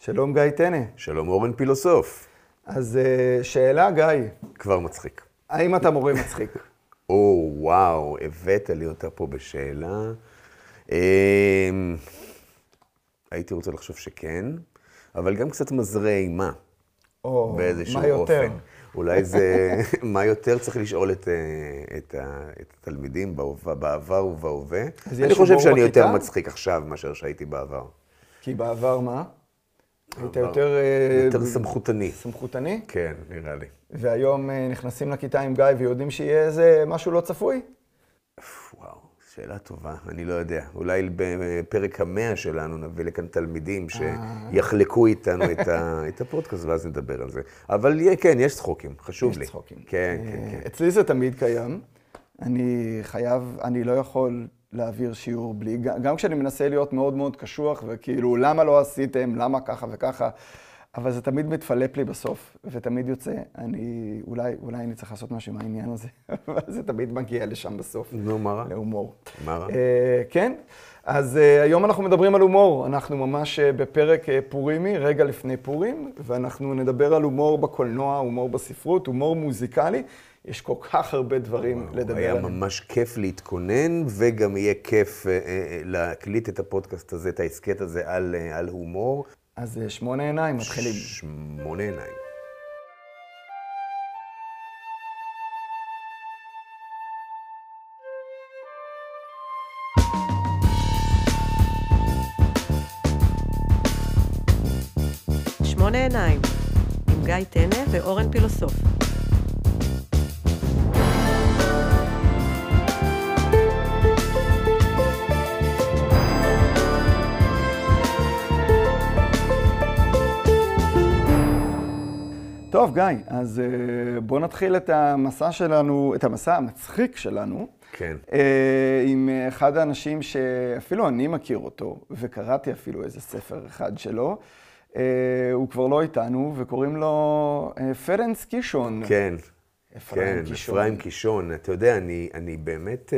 שלום גיא טנא. שלום אורן פילוסוף. אז שאלה גיא. כבר מצחיק. האם אתה מורה מצחיק? וואו, הבאת לי אותה פה בשאלה. הייתי רוצה לחשוב שכן, אבל גם קצת מזרה אימה. באיזשהו מה יותר? אופן. אולי זה, מה יותר צריך לשאול את התלמידים בעבר ובהווה. אני חושב שאני יותר מצחיק עכשיו מאשר שהייתי בעבר. כי בעבר מה? היית יותר סמכותני. סמכותני? כן, נראה לי. והיום נכנסים לכיתה עם גיא ויודעים שיהיה איזה משהו לא צפוי? וואו, שאלה טובה, אני לא יודע. אולי בפרק 100 שלנו נביא לכאן תלמידים שיחלקו איתנו את הפודקאסט ואז נדבר על זה. אבל כן, יש צחוקים, חשוב לי. יש צחוקים. כן, כן, כן. אצלי זה תמיד קיים. אני לא יכול להעביר שיעור בלי, גם כשאני מנסה להיות מאוד מאוד קשוח, וכאילו, למה לא עשיתם, למה ככה וככה, אבל זה תמיד מתפלפ לי בסוף, ותמיד יוצא, אולי אני צריך לעשות משהו מהעניין הזה, אבל זה תמיד מגיע לשם בסוף. נו, מה רע? להומור. מה רע? כן, אז היום אנחנו מדברים על הומור, אנחנו ממש בפרק פורימי, רגע לפני פורים, ואנחנו נדבר על הומור בקולנוע, הומור בספרות, הומור מוזיקלי, יש כל כך הרבה דברים לדבר עליהם. היה ממש כיף להתכונן, וגם יהיה כיף להקליט את הפודקאסט הזה, את ההסקט הזה על הומור. אז 8 עיניים, מתחילים. 8 עיניים. שמונה עיניים, עם גיא טנא ואורן פילוסוף. טוב, גיא, אז בוא נתחיל את המסע שלנו, את המסע המצחיק שלנו. כן. עם אחד האנשים שאפילו אני מכיר אותו, וקראתי אפילו איזה ספר אחד שלו. הוא כבר לא איתנו, וקוראים לו פרנץ קישון. כן. אפרים קישון. אפרים קישון. אתה יודע, אני באמת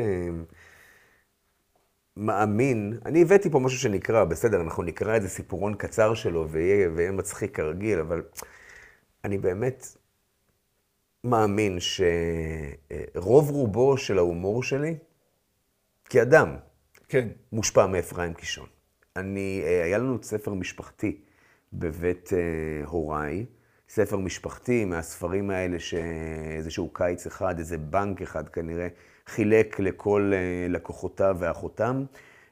מאמין, אני הבאתי פה משהו שנקרא, בסדר, אנחנו נקרא איזה סיפורון קצר שלו, ויהיה מצחיק כרגיל, אבל אני באמת מאמין שרוב רובו של ההומור שלי, כאדם, כן. מושפע מאפרים קישון. היה לנו ספר משפחתי בבית הוריי, ספר משפחתי מהספרים האלה שאיזשהו קיץ אחד, איזה בנק אחד כנראה, חילק לכל לקוחותיו ואחותם,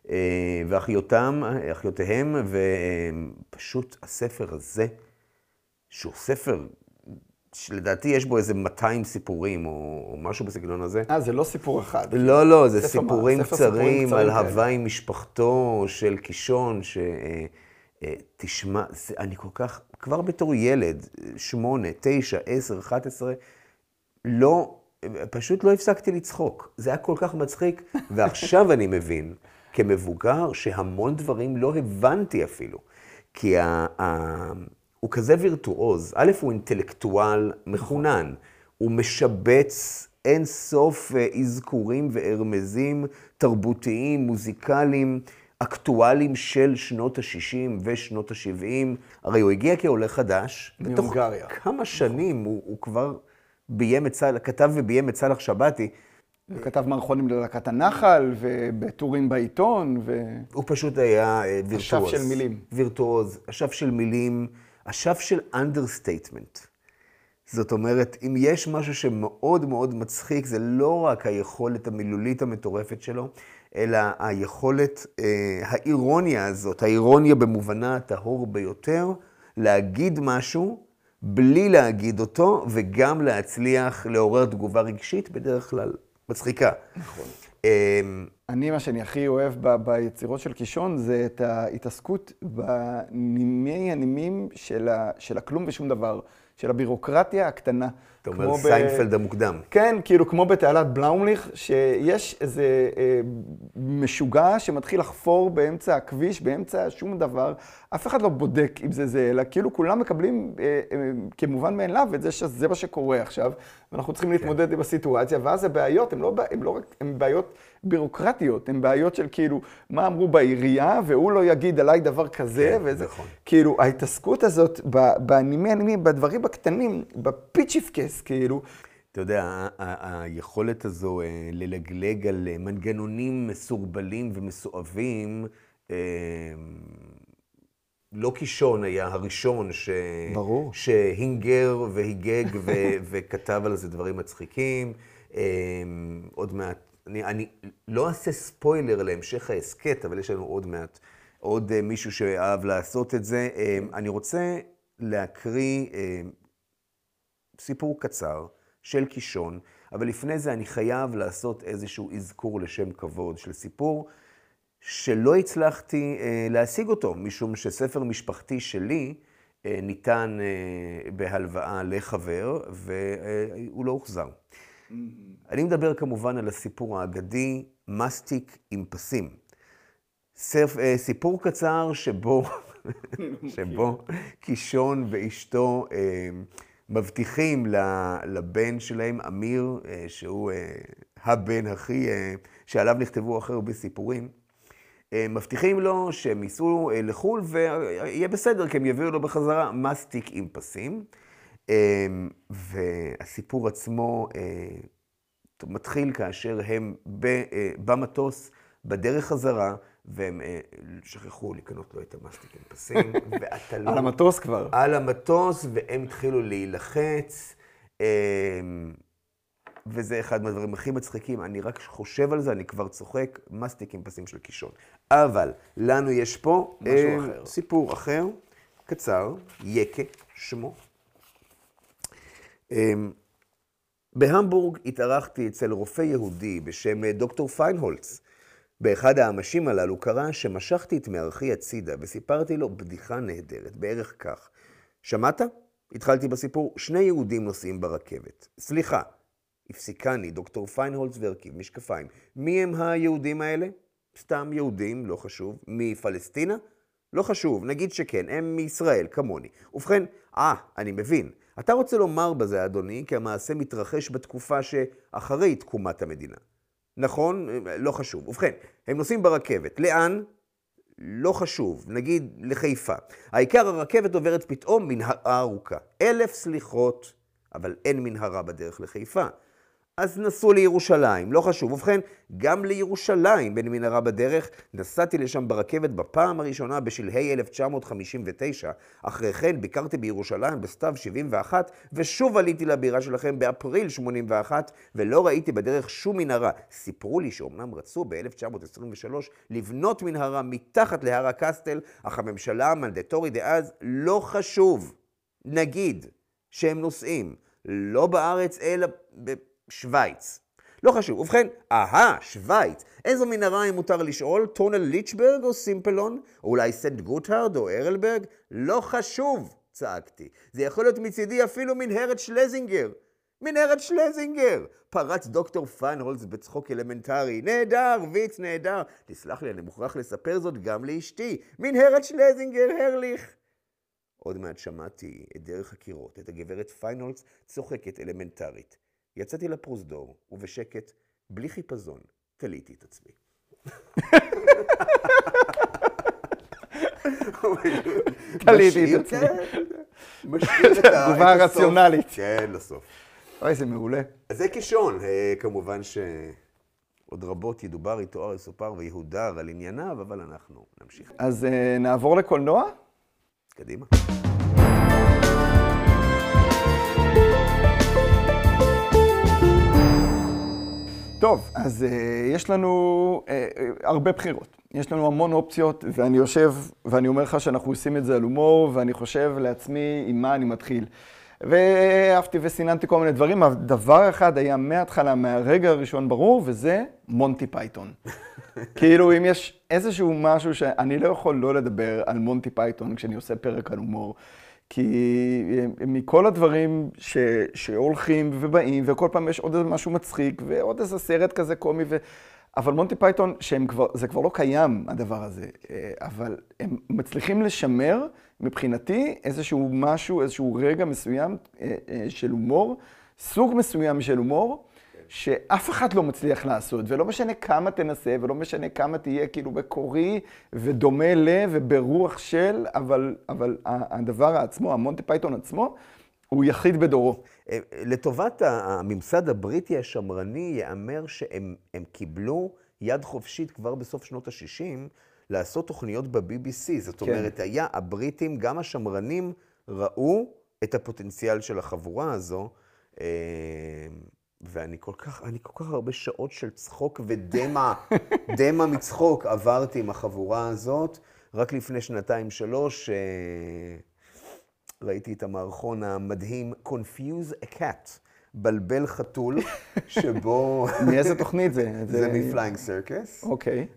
ואחיותיהם, ופשוט הספר הזה, שהוא ספר שלדעתי יש בו איזה 200 סיפורים או משהו בסגנון הזה. זה לא סיפור אחד. לא, זה סיפורים קצרים על הווה עם משפחתו של קישון, תשמע, אני כל כך, כבר בתור ילד, 8, 9, 10, 11, פשוט לא הפסקתי לצחוק. זה היה כל כך מצחיק, ועכשיו אני מבין, כמבוגר, שהמון דברים לא הבנתי אפילו. כי הוא כזה וירטואוז. א', הוא אינטלקטואל מחונן. הוא משבץ אין סוף אזכורים והרמזים תרבותיים, מוזיקליים, אקטואליים של שנות ה-60 ושנות ה-70. הרי הוא הגיע כעולה חדש. מהונגריה. בתוך כמה שנים הוא כבר כתב וביים את סלאח שבתי. הוא כתב מערכונים ללהקת הנחל, ובטורים בעיתון, הוא פשוט היה וירטואוז. אשף של מילים. וירטואוז, אשף של מילים, אשף של אנדרסטייטמנט. זאת אומרת, אם יש משהו שמאוד מאוד מצחיק, זה לא רק היכולת המילולית המטורפת שלו, אלא היכולת, האירוניה הזאת, האירוניה במובנה הטהור ביותר, להגיד משהו בלי להגיד אותו, וגם להצליח לעורר תגובה רגשית, בדרך כלל מצחיקה. נכון. מה שאני הכי אוהב ביצירות של קישון, זה את ההתעסקות בנימים של הכלום ושום דבר של הבירוקרטיה הקטנה. אתה אומר סיינפלד המוקדם. כן, כאילו כמו בתעלת בלאומליך, שיש איזה משוגע שמתחיל לחפור באמצע הכביש, באמצע שום דבר, אף אחד לא בודק אם זה, אלא כאילו כולם מקבלים כמובן מאליו את זה שזה מה שקורה עכשיו, ואנחנו צריכים להתמודד עם הסיטואציה, ואז הבעיות הן בעיות בירוקרטיות, הן בעיות של כאילו, מה אמרו בעירייה, והוא לא יגיד עליי דבר כזה, כן, וזה, נכון. כאילו, ההתעסקות הזאת, באנימי, בדברים הקטנים, בפיצ'יפקס, כאילו. אתה יודע, היכולת הזו ללגלג על מנגנונים מסורבלים ומסואבים, לא קישון היה הראשון ברור. שהינגר והיגג וכתב על זה דברים מצחיקים. עוד מעט, אני לא אעשה ספוילר להמשך העסקת, אבל יש לנו עוד מעט עוד מישהו שאהב לעשות את זה. אני רוצה להקריא סיפור קצר של קישון, אבל לפני זה אני חייב לעשות איזשהו אזכור לשם כבוד של סיפור שלא הצלחתי להשיג אותו, משום שספר משפחתי שלי ניתן בהלוואה לחבר, והוא לא הוחזר. אני מדבר כמובן על הסיפור האגדי, מסטיק עם פסים. סיפור קצר שבו קישון ואשתו מבטיחים לבן שלהם, אמיר, שהוא הבן הכי, שעליו נכתבו הכי הרבה סיפורים, מבטיחים לו שהם ייסעו לחול ויהיה בסדר, כי הם יביאו לו בחזרה מסטיק עם פסים. והסיפור עצמו מתחיל כאשר הם במטוס בדרך חזרה, והם שכחו לקנות לו את המסטיק עם פסים, ועטלו. על המטוס כבר. על המטוס, והם התחילו להילחץ, וזה אחד מהדברים הכי מצחיקים. אני רק חושב על זה, אני כבר צוחק, מסטיק עם פסים של קישון. אבל לנו יש פה סיפור אחר, קצר, יקה שמו. בהמבורג התארחתי אצל רופא יהודי בשם דוקטור פיינהולץ. באחד האמשים הללו קרה שמשכתי את מערכי הצידה וסיפרתי לו בדיחה נהדרת, בערך כך. שמעת? התחלתי בסיפור, 2 יהודים נוסעים ברכבת. סליחה, הפסיקני דוקטור פיינהולץ והרכיב משקפיים. מי הם היהודים האלה? סתם יהודים, לא חשוב. מפלסטינה? לא חשוב, נגיד שכן, הם מישראל, כמוני. ובכן, אני מבין. אתה רוצה לומר בזה, אדוני, כי המעשה מתרחש בתקופה שאחרי תקומת המדינה. נכון? לא חשוב. ובכן, הם נוסעים ברכבת. לאן? לא חשוב. נגיד לחיפה. העיקר הרכבת עוברת פתאום מנהרה ארוכה. 1000 סליחות, אבל אין מנהרה בדרך לחיפה. אז נסעו לירושלים, לא חשוב. ובכן, גם לירושלים בין מנהרה בדרך, נסעתי לשם ברכבת בפעם הראשונה בשלהי 1959. אחרי כן ביקרתי בירושלים בסתיו 71, ושוב עליתי לבירה שלכם באפריל 81, ולא ראיתי בדרך שום מנהרה. סיפרו לי שאומנם רצו ב-1923 לבנות מנהרה מתחת להר הקסטל, אך הממשלה המנדטורית דאז לא חשוב. נגיד שהם נוסעים לא בארץ אלא בשוויץ. לא חשוב. ובכן, שוויץ. איזו מנהרה אם מותר לשאול? טונל ליצ'ברג או סימפלון? או אולי סנט גוטהרד או ארלברג? לא חשוב, צעקתי. זה יכול להיות מצידי אפילו מנהרת שלזינגר. מנהרת שלזינגר! פרץ דוקטור פיינהולץ בצחוק אלמנטרי. נהדר, ויץ נהדר. תסלח לי, אני מוכרח לספר זאת גם לאשתי. מנהרת שלזינגר, הרליך. עוד מעט שמעתי את דרך הקירות, את הגברת פיינהולץ צוחקת אלמנטרית. יצאתי לפרוזדור, ובשקט, בלי חיפזון, תליתי את עצמי. תליתי את עצמי. משאיר את תגובה רציונלית. כן, לסוף. אוי, זה מעולה. אז זה קישון. כמובן שעוד רבות ידובר, יתואר, יסופר ויהודר על ענייניו, אבל אנחנו נמשיך. אז נעבור לקולנוע? קדימה. טוב, אז יש לנו הרבה בחירות. יש לנו המון אופציות, ואני יושב ואני אומר לך שאנחנו עושים את זה על הומור, ואני חושב לעצמי עם מה אני מתחיל. ואהבתי וסיננתי כל מיני דברים, אבל דבר אחד היה מההתחלה, מהרגע הראשון ברור, וזה מונטי פייתון. כאילו, אם יש איזשהו משהו שאני לא יכול לא לדבר על מונטי פייתון כשאני עושה פרק על הומור, כי מכל הדברים שהולכים ובאים, וכל פעם יש עוד איזה משהו מצחיק, ועוד איזה סרט כזה קומי, אבל מונטי פייתון, זה כבר לא קיים, הדבר הזה, אבל הם מצליחים לשמר, מבחינתי, איזשהו משהו, איזשהו רגע מסוים של הומור, סוג מסוים של הומור, שאף אחד לא מצליח לעשות, ולא משנה כמה תנסה, ולא משנה כמה תהיה כאילו מקורי, ודומה לב, וברוח של, אבל הדבר עצמו, המונטי פייתון עצמו, הוא יחיד בדורו. לטובת הממסד הבריטי השמרני, יאמר שהם קיבלו יד חופשית כבר בסוף שנות ה-60, לעשות תוכניות ב-BBC. זאת אומרת, היה הבריטים, גם השמרנים, ראו את הפוטנציאל של החבורה הזו, ואני כל כך הרבה שעות של צחוק ודמה, דמה מצחוק עברתי עם החבורה הזאת. רק לפני 2-3 ראיתי את המערכון המדהים Confuse a Cat, בלבל חתול, שבו... מאיזה תוכנית זה? זה מפליינג סרקס. אוקיי.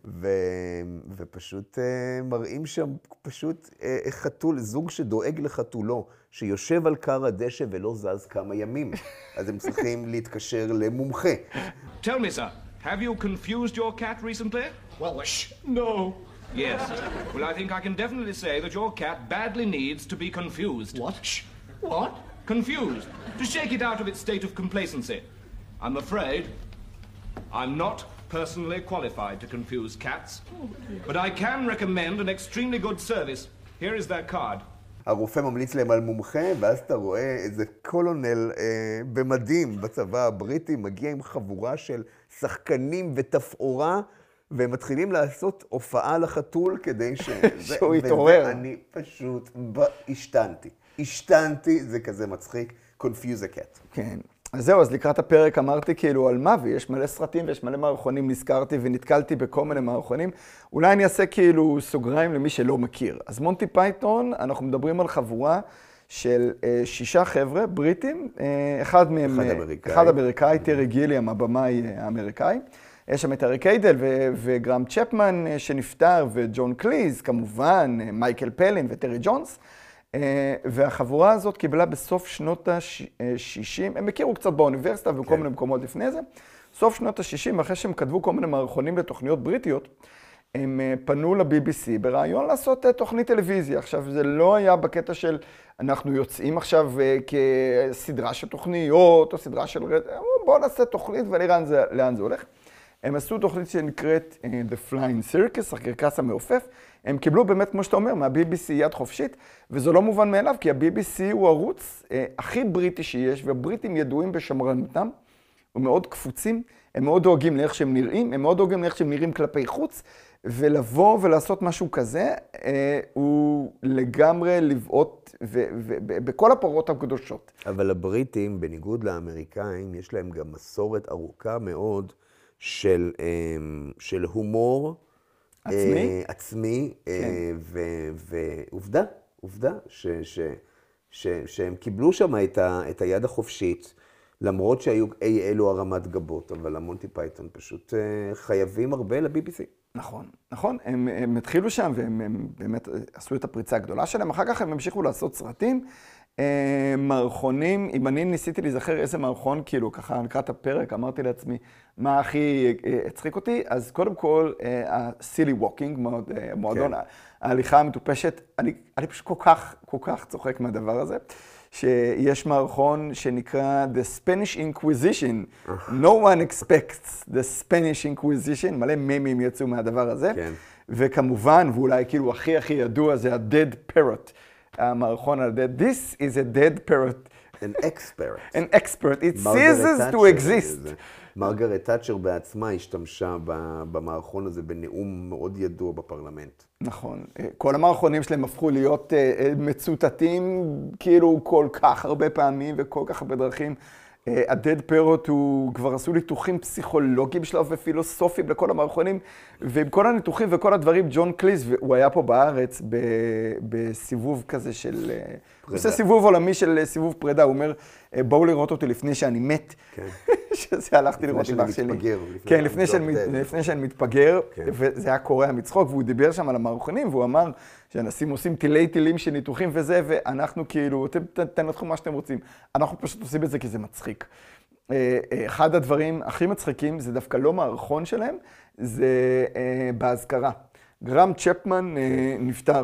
ופשוט מראים שם פשוט חתול, זוג שדואג לחתולו, שיושב על קר הדשא ולא זז כמה ימים. אז הם צריכים להתקשר למומחה. Tell me, sir, have you confused your cat recently? Well, no. Yes. Well, I think I can definitely say that your cat badly needs to be confused. What? What? Confused. To shake it out of its state of complacency. I'm afraid I'm not personally qualified to confuse cats, but I can recommend an extremely good service. Here is their card. הרופא ממליץ להם על מומחה, ואז אתה רואה איזה קולונל במדים בצבא הבריטי, מגיע עם חבורה של שחקנים ותפאורה, והם מתחילים לעשות הופעה לחתול כדי שהוא יתעורר. ואני פשוט השתנתי, זה כזה מצחיק, Confuse a Cat. כן. אז זהו, אז לקראת הפרק אמרתי כאילו על מה, ויש מלא סרטים ויש מלא מערכונים, נזכרתי ונתקלתי בכל מיני מערכונים. אולי אני אעשה כאילו סוגריים למי שלא מכיר. אז מונטי פייתון, אנחנו מדברים על חבורה של 6 חבר'ה בריטים, אחד אמריקאי, טרי גיליאם, הבמאי האמריקאי. יש שם את אריק איידל וגרם צ'פמן שנפטר, וג'ון קליז, כמובן, מייקל פלין וטרי ג'ונס. והחבורה הזאת קיבלה בסוף שנות ה-60, הם הכירו קצת באוניברסיטה וכל מיני מקומות לפני זה. סוף שנות ה-60, אחרי שהם כתבו כל מיני מערכונים לתוכניות בריטיות, הם פנו ל-BBC ברעיון לעשות תוכנית טלוויזיה. עכשיו, זה לא היה בקטע של אנחנו יוצאים עכשיו כסדרה של תוכניות או סדרה של... בואו נעשה תוכנית ונראה לאן זה הולך. הם עשו תוכנית שנקראת The Flying Circus, הקרקס המעופף. הם קיבלו באמת, כמו שאתה אומר, מה-BBC יד חופשית, וזה לא מובן מאליו, כי ה-BBC הוא ערוץ הכי בריטי שיש, והבריטים ידועים בשמרנותם, הם מאוד קפוצים, הם מאוד דואגים לאיך שהם נראים, הם מאוד דואגים לאיך שהם נראים כלפי חוץ, ולבוא ולעשות משהו כזה, הוא לגמרי לבעוט בכל הפרות הקדושות. אבל הבריטים, בניגוד לאמריקאים, יש להם גם מסורת ארוכה מאוד של הומור, עצמי, ועובדה שהם קיבלו שם את היד החופשית, למרות שהיו אלו הרמת גבות, אבל המונטי פייתון פשוט חייבים הרבה ל-BBC. נכון, הם התחילו שם והם באמת עשו את הפריצה הגדולה שלהם, אחר כך הם המשיכו לעשות סרטים, מערכונים, אם אני ניסיתי להיזכר איזה מערכון, כאילו ככה לקראת הפרק, אמרתי לעצמי, מה הכי הצחיק אותי, אז קודם כל, הסילי ווקינג, מועדון, ההליכה המטופשת, אני פשוט כל כך צוחק מהדבר הזה, שיש מערכון שנקרא The Spanish Inquisition, No one expects the Spanish Inquisition, מלא מימים יצאו מהדבר הזה, וכמובן, ואולי כאילו הכי ידוע, זה ה-Dead Parrot, המערכון על dead. This is a dead parrot. An expert. An expert. It ceases to exist. מרגרט תאצ'ר בעצמה השתמשה במערכון הזה בנאום מאוד ידוע בפרלמנט. נכון. כל המערכונים שלהם הפכו להיות מצוטטים כאילו כל כך הרבה פעמים וכל כך הרבה דרכים. ה-Dead Parrot הוא כבר עשו ניתוחים פסיכולוגיים שלו ופילוסופיים לכל המערכונים, ועם כל הניתוחים וכל הדברים, ג'ון קליז, הוא היה פה בארץ בסיבוב כזה של... הוא עושה סיבוב עולמי של סיבוב פרידה, הוא אומר, בואו לראות אותי לפני שאני מת. שזה הלכתי לראות עם אח שלי. כן, לפני שאני מתפגר, וזה היה קורע מצחוק, והוא דיבר שם על המערכונים, והוא אמר שאנשים עושים תילי תילים של ניתוחים וזה, ואנחנו כאילו, תנתחו מה שאתם רוצים. אנחנו פשוט עושים את זה כי זה מצחיק. אחד הדברים הכי מצחיקים, זה דווקא לא מערכון שלהם, זה בהזכרה. גרם צ'פמן נפטר,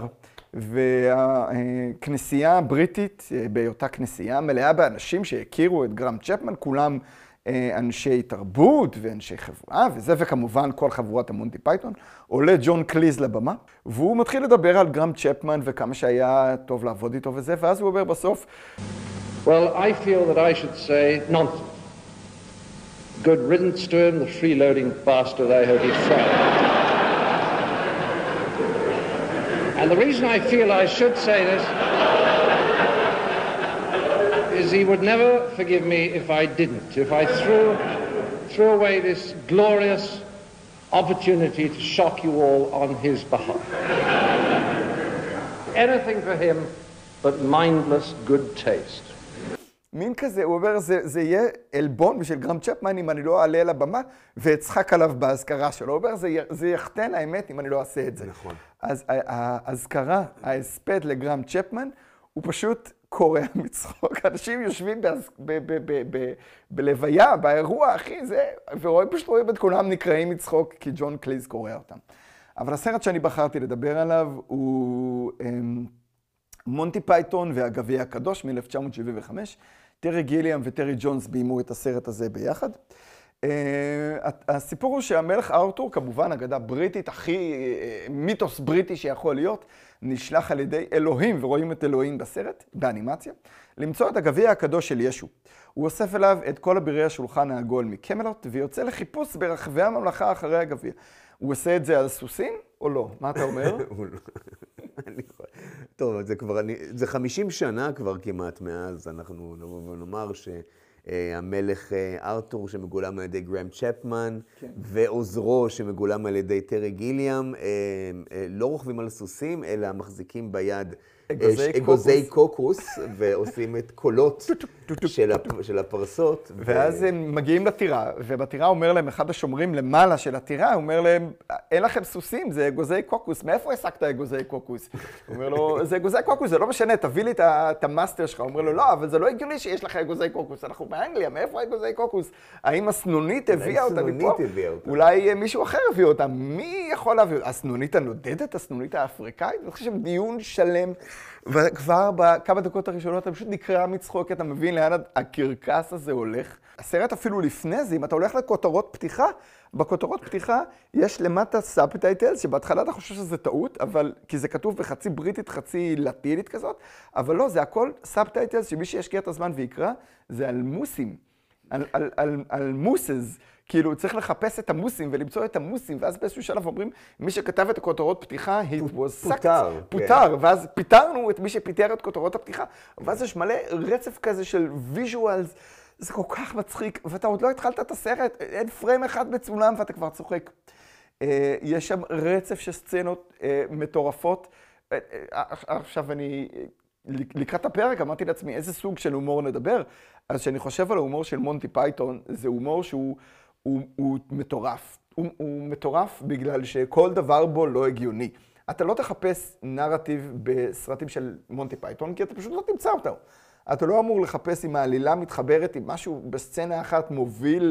והכנסייה הבריטית, באותה כנסייה, מלאה באנשים שהכירו את גרם צ'פמן, כולם אנשי תרבות ואנשי חברה וזה, וכמובן כל חבורת המונטי פייתון. עולה ג'ון קליז לבמה, והוא מתחיל לדבר על גרם צ'פמן וכמה שהיה טוב לעבוד איתו וזה, ואז הוא אומר בסוף, Well, I feel that I should say nonsense. Good riddance to him, the freeloading bastard, I hope he's fried. And the reason I feel I should say this is he would never forgive me if I didn't, if I threw away this glorious opportunity to shock you all on his behalf. Anything for him but mindless good taste. מין כזה, הוא אומר, זה יהיה אלבון בשביל גרם צ'פמן אם אני לא אעלה על הבמה ואצחק עליו בהזכרה שלו. הוא אומר, זה יחתן האמת אם אני לא אעשה את זה. נכון. אז ההזכרה, ההספד לגרם צ'פמן, הוא פשוט קורע מצחוק. אנשים יושבים בלוויה, באירוע, אחי, זה, פשוט רואים את כולם נקראים מצחוק כי ג'ון קליז קורע אותם. אבל הסרט שאני בחרתי לדבר עליו הוא מונטי פייתון והגביע הקדוש מ-1975. טרי גיליאם וטרי ג'ונס ביימו את הסרט הזה ביחד. הסיפור הוא שהמלך ארתור, כמובן אגדה בריטית, הכי מיתוס בריטי שיכול להיות, נשלח על ידי אלוהים, ורואים את אלוהים בסרט, באנימציה, למצוא את הגביע הקדוש של ישו. הוא אוסף אליו את כל אבירי השולחן העגול מקמלוט, ויוצא לחיפוש ברחבי הממלכה אחרי הגביע. הוא עושה את זה על סוסים או לא? מה אתה אומר? טוב, זה 50 שנה כבר כמעט מאז, אנחנו נאמר שהמלך ארתור שמגולם על ידי גרם צ'פמן, ועוזרו שמגולם על ידי טרי גיליאם, לא רוכבים על סוסים, אלא מחזיקים ביד אגוזי קוקוס, ועושים את קולות של הפרסות. ואז הם מגיעים לטירה, ובטירה אומר להם, אחד השומרים למעלה של הטירה, הוא אומר להם, אין לכם סוסים, זה אגוזי קוקוס, מאיפה הסקת אגוזי קוקוס? הוא אומר לו, זה אגוזי קוקוס, זה לא משנה, תביא לי את המאסטר שלך. הוא אומר לו, לא, אבל זה לא הגיוני שיש לך אגוזי קוקוס, אנחנו באנגליה, מאיפה אגוזי קוקוס? האם הסנונית הביאה אותה מפה? אולי מישהו אחר הביא אותה, מי יכול להביא אותה? הסנונית הנודדת, הסנונית האפריקאית? אני חושב דיון שלם. וכבר בכמה דקות הראשונות אתה פשוט נקרא מצחוק, אתה מבין לאן הקרקס הזה הולך. הסרט אפילו לפני זה, אם אתה הולך לכותרות פתיחה, בכותרות פתיחה יש למטה סאבטייטלס, שבהתחלה אתה חושב שזה טעות, אבל כי זה כתוב בחצי בריטית, חצי לטינית כזאת, אבל לא, זה הכל סאבטייטלס שמי שישקיע את הזמן ויקרא, זה על מוסים, על מוסס. כאילו, צריך לחפש את המוסים ולמצוא את המוסים, ואז באיזשהו שלב אומרים, מי שכתב את הכותרות פתיחה, פוטר, ואז פיטרנו את מי שפיטר את כותרות הפתיחה, ואז יש מלא רצף כזה של ויז'ואלס, זה כל כך מצחיק, ואתה עוד לא התחלת את הסרט, אין פריים אחד מצולם ואתה כבר צוחק. יש שם רצף של סצנות מטורפות. עכשיו אני, לקראת הפרק אמרתי לעצמי, איזה סוג של הומור נדבר? אז כשאני חושב על ההומור של מונטי פייתון, זה הומור שהוא מטורף. הוא מטורף בגלל שכל דבר בו לא הגיוני. אתה לא תחפש נרטיב בסרטים של מונטי פייתון, כי אתה פשוט לא תמצא אותו. אתה לא אמור לחפש אם העלילה מתחברת עם משהו בסצנה אחת מוביל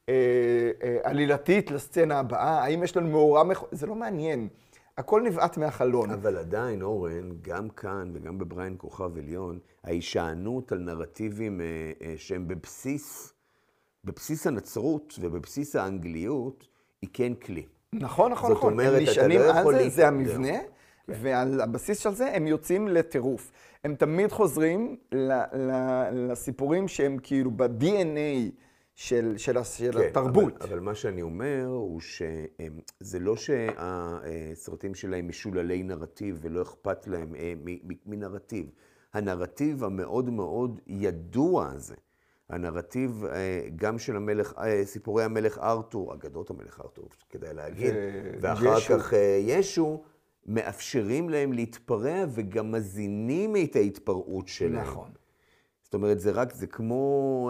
עלילתית לסצנה הבאה, האם יש לנו מאורע זה לא מעניין. הכל נבעט מהחלון. אבל עדיין, אורן, גם כאן וגם בבריין כוכב עליון, ההישענות על נרטיבים שהם בבסיס הנצרות ובבסיס האנגליות, היא כן כלי. נכון. זאת אומרת, אתה לא יכול להתקדם. זה המבנה, ועל הבסיס של זה הם יוצאים לטירוף. הם תמיד חוזרים לסיפורים שהם כאילו ב-DNA של התרבות. אבל מה שאני אומר הוא שזה לא שהסרטים שלהם משוללי נרטיב ולא אכפת להם מנרטיב. הנרטיב המאוד מאוד ידוע הזה, הנרטיב גם של סיפורי המלך ארתור, אגדות המלך ארתור, כדאי להגיד, ואחר כך ישו, מאפשרים להם להתפרע וגם מזינים את ההתפרעות שלהם. נכון. זאת אומרת, זה כמו,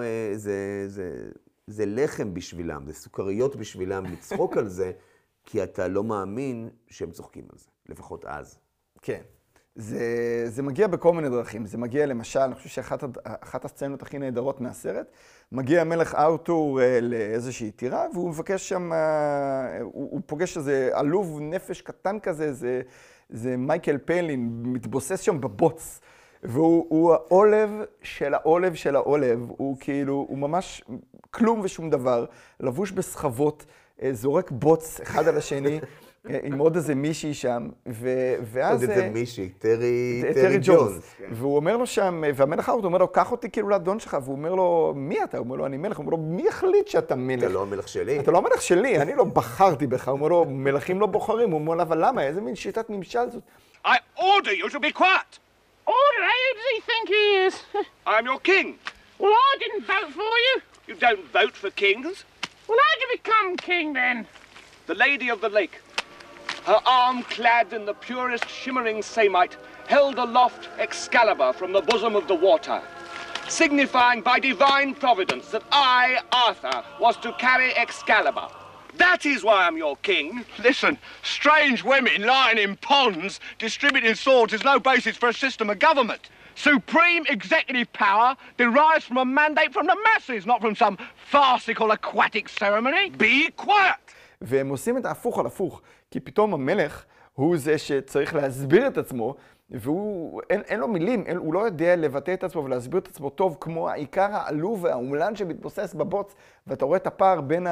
זה לחם בשבילם, זה סוכריות בשבילם לצחוק על זה, כי אתה לא מאמין שהם צוחקים על זה, לפחות אז. כן. זה מגיע בכל מיני דרכים. זה מגיע למשל, אני חושב שאחת הסצנות הכי נהדרות מהסרט, מגיע המלך ארתור לאיזושהי טירה, והוא מבקש שם, הוא פוגש איזה עלוב נפש קטן כזה, זה מייקל פלין, מתבוסס שם בבוץ. והוא העולב של העולב של העולב, הוא כאילו, הוא ממש כלום ושום דבר, לבוש בסחבות, זורק בוץ אחד על השני, עם עוד איזה מישהי שם, ואז... עוד איזה מישהי, טרי ג'ונס. והוא אומר לו שם, והמלך ארתור אומר לו, קח אותי כאילו לאדון שלך, והוא אומר לו, מי אתה? הוא אומר לו, אני מלך. הוא אומר לו, מי החליט שאתה מלך? אתה לא המלך שלי. אתה לא המלך שלי, אני לא בחרתי בך. הוא אומר לו, מלכים לא בוחרים. הוא אומר לו, אבל למה? איזה מין שיטת ממשל זאת? I order you to be quiet. Order, who does he think he is? I'm your king. Well, I didn't vote for you. You don't vote for kings. Well, how'd you become king then? The Lady of the Lake, her arm clad in the purest shimmering samite, held aloft Excalibur from the bosom of the water, signifying by divine providence that I, Arthur, was to carry Excalibur. That is why I'm your king. Listen, strange women lying in ponds distributing swords is no basis for a system of government. Supreme executive power derives from a mandate from the masses, not from some farcical aquatic ceremony. Be quiet! והם עושים את ההפוך על הפוך, כי פתאום המלך הוא זה שצריך להסביר את עצמו, והוא, אין לו מילים, הוא לא יודע לבטא את עצמו ולהסביר את עצמו טוב, כמו העיקר העלוב והאומלן שמתבוסס בבוץ, ואתה רואה את הפער בין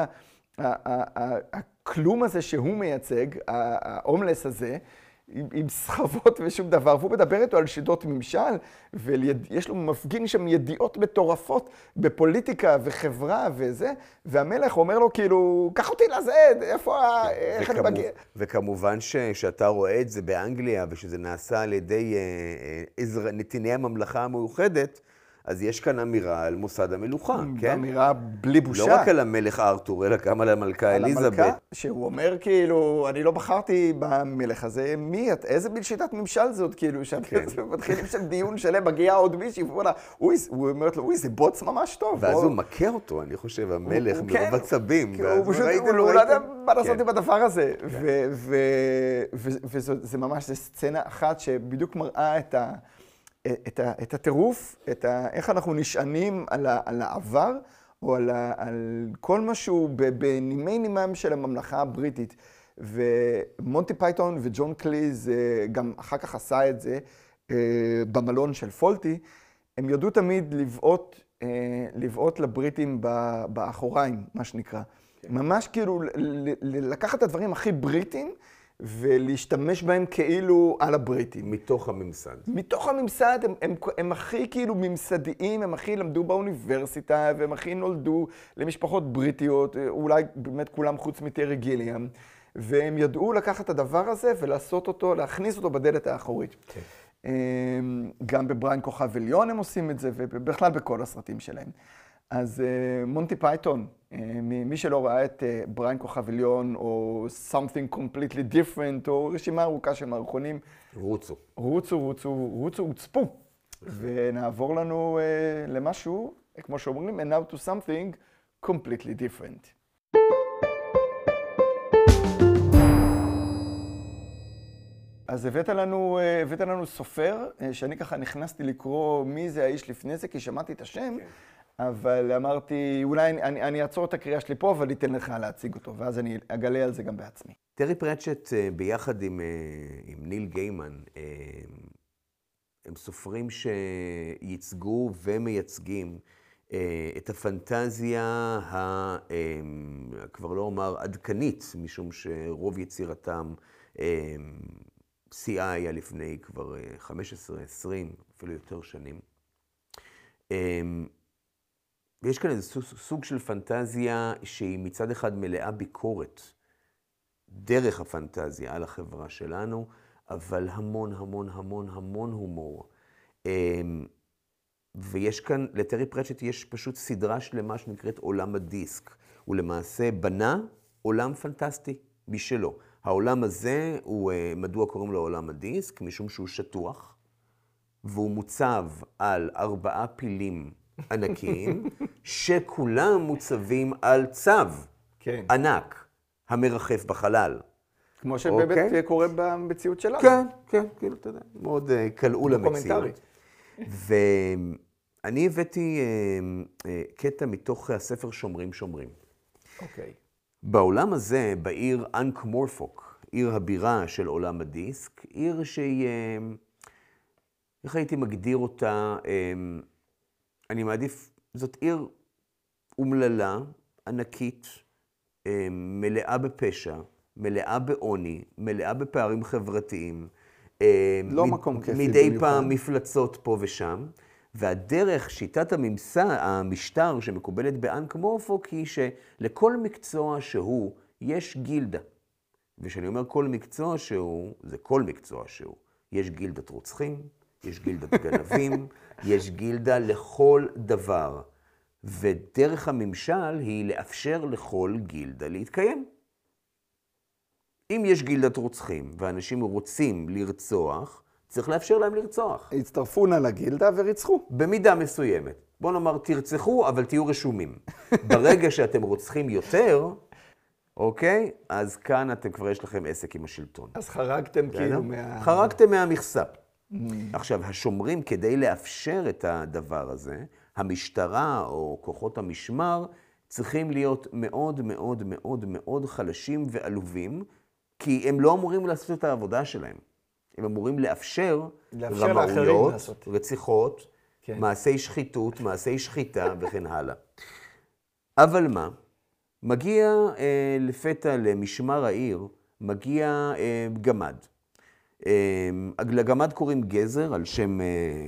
הכלום הזה שהוא מייצג, ההומלס הזה, עם סחבות ושום דבר, והוא מדבר איתו על שיטות ממשל, ויש לו מפגין שם ידיעות מטורפות בפוליטיקה וחברה וזה, והמלך אומר לו כאילו, קח אותי לזה, איפה, איך אני מגיע? וכמובן שאתה רואה את זה באנגליה, ושזה נעשה על ידי נתיני הממלכה המאוחדת, אז יש כאן אמירה על מוסד המלוכה, כן? אמירה בלי בושה. לא רק על המלך ארתור, אלא גם על המלכה אליזבת. שהוא אומר כאילו, אני לא בחרתי במלך הזה, מי את? איזה מין שיטת ממשל זאת, כאילו, שמתחילים שם דיון שלם, מגיע עוד מישהי, והוא אומר לו, אוי, זה בוץ ממש טוב. ואז הוא מכה אותו, אני חושב, המלך מרוב עצבים. הוא פשוט, הוא לא יודע מה לעשות עם הדבר הזה. וזה ממש, זו סצנה אחת שבדיוק מראה את הטירוף, איך אנחנו נשענים על העבר, או על כל משהו בנימי נימם של הממלכה הבריטית. ומונטי פייתון וג'ון קליז גם אחר כך עשה את זה במלון של פולטי. הם ידעו תמיד לבעוט לבריטים באחוריים, מה שנקרא. ממש כאילו לקחת את הדברים הכי בריטים, ולהשתמש בהם כאילו על הבריטים. מתוך הממסד. מתוך הממסד, הם הכי כאילו ממסדיים, הם הכי למדו באוניברסיטה, והם הכי נולדו למשפחות בריטיות, אולי באמת כולם חוץ מטרי גיליאם, והם ידעו לקחת את הדבר הזה ולעשות אותו, להכניס אותו בדלת האחורית. Okay. גם בבריין כוכב עליון הם עושים את זה, ובכלל בכל הסרטים שלהם. אז מונטי פייתון, מי שלא ראה את בריין כוכב עליון, או something completely different, או רשימה ארוכה של מערכונים. רוצו, הוצפו. ונעבור לנו למשהו, כמו שאומרים, and now to something completely different. אז הבאת לנו סופר, שאני ככה נכנסתי לקרוא מי זה האיש לפני זה, כי שמעתי את השם, אבל אמרתי, אולי אני אעצור את הקריאה שלי פה, אבל אתן לך להציג אותו, ואז אני אגלה על זה גם בעצמי. טרי פרצ'ט ביחד עם ניל גיימן, הם סופרים שייצגו ומייצגים את הפנטזיה כבר לא אומר עדכנית, משום שרוב יצירתם סייעה היה לפני כבר 15, 20, אפילו יותר שנים. ויש כאן איזה סוג של פנטזיה שהיא מצד אחד מלאה ביקורת דרך הפנטזיה על החברה שלנו, אבל המון המון המון המון הומור. ויש כאן, לטרי פרצ'ט יש פשוט סדרה שלמה שנקראת עולם הדיסק. הוא למעשה בנה עולם פנטסטי בשלו. העולם הזה הוא, מדוע קוראים לו עולם הדיסק? משום שהוא שטוח, והוא מוצב על 4 פילים ענקיים, שכולם מוצבים על צו ענק, המרחף בחלל. כמו שבאמת קורה במציאות שלנו. כן, כן, כאילו, אתה יודע, מאוד קלעו למציאות. ואני הבאתי קטע מתוך הספר שומרים שומרים. אוקיי. בעולם הזה, בעיר אנקמורפוק, עיר הבירה של עולם הדיסק, עיר שהיא, איך הייתי מגדיר אותה, אני מעדיף, זאת עיר אומללה, ענקית, מלאה בפשע, מלאה בעוני, מלאה בפערים חברתיים. לא מקום כיפי מדי במיוחד. פעם מפלצות פה ושם. והדרך, שיטת המשטר שמקובלת באנקמורפוק היא שלכל מקצוע שהוא יש גילדה. וכשאני אומר כל מקצוע שהוא, זה כל מקצוע שהוא. יש גילדת רוצחים, יש גילדת גנבים, יש גילדה לכל דבר. ודרך הממשל היא לאפשר לכל גילדה להתקיים. אם יש גילדת רוצחים ואנשים רוצים לרצוח, צריך לאפשר להם לרצוח. הצטרפו נא לגילדה וריצחו. במידה מסוימת. בוא נאמר, תרצחו, אבל תהיו רשומים. ברגע שאתם רוצחים יותר, אוקיי? אז כאן אתם כבר יש לכם עסק עם השלטון. אז חרגתם כאילו חרגתם מהמכסה. עכשיו, השומרים, כדי לאפשר את הדבר הזה, המשטרה או כוחות המשמר צריכים להיות מאוד מאוד מאוד מאוד חלשים ועלובים, כי הם לא אמורים לעשות את העבודה שלהם. הם אמורים לאפשר רמאויות, רציחות, כן. מעשי שחיתות, מעשי שחיטה וכן הלאה. אבל מה? מגיע לפתע למשמר העיר, מגיע גמד. לגמד קוראים גזר על שם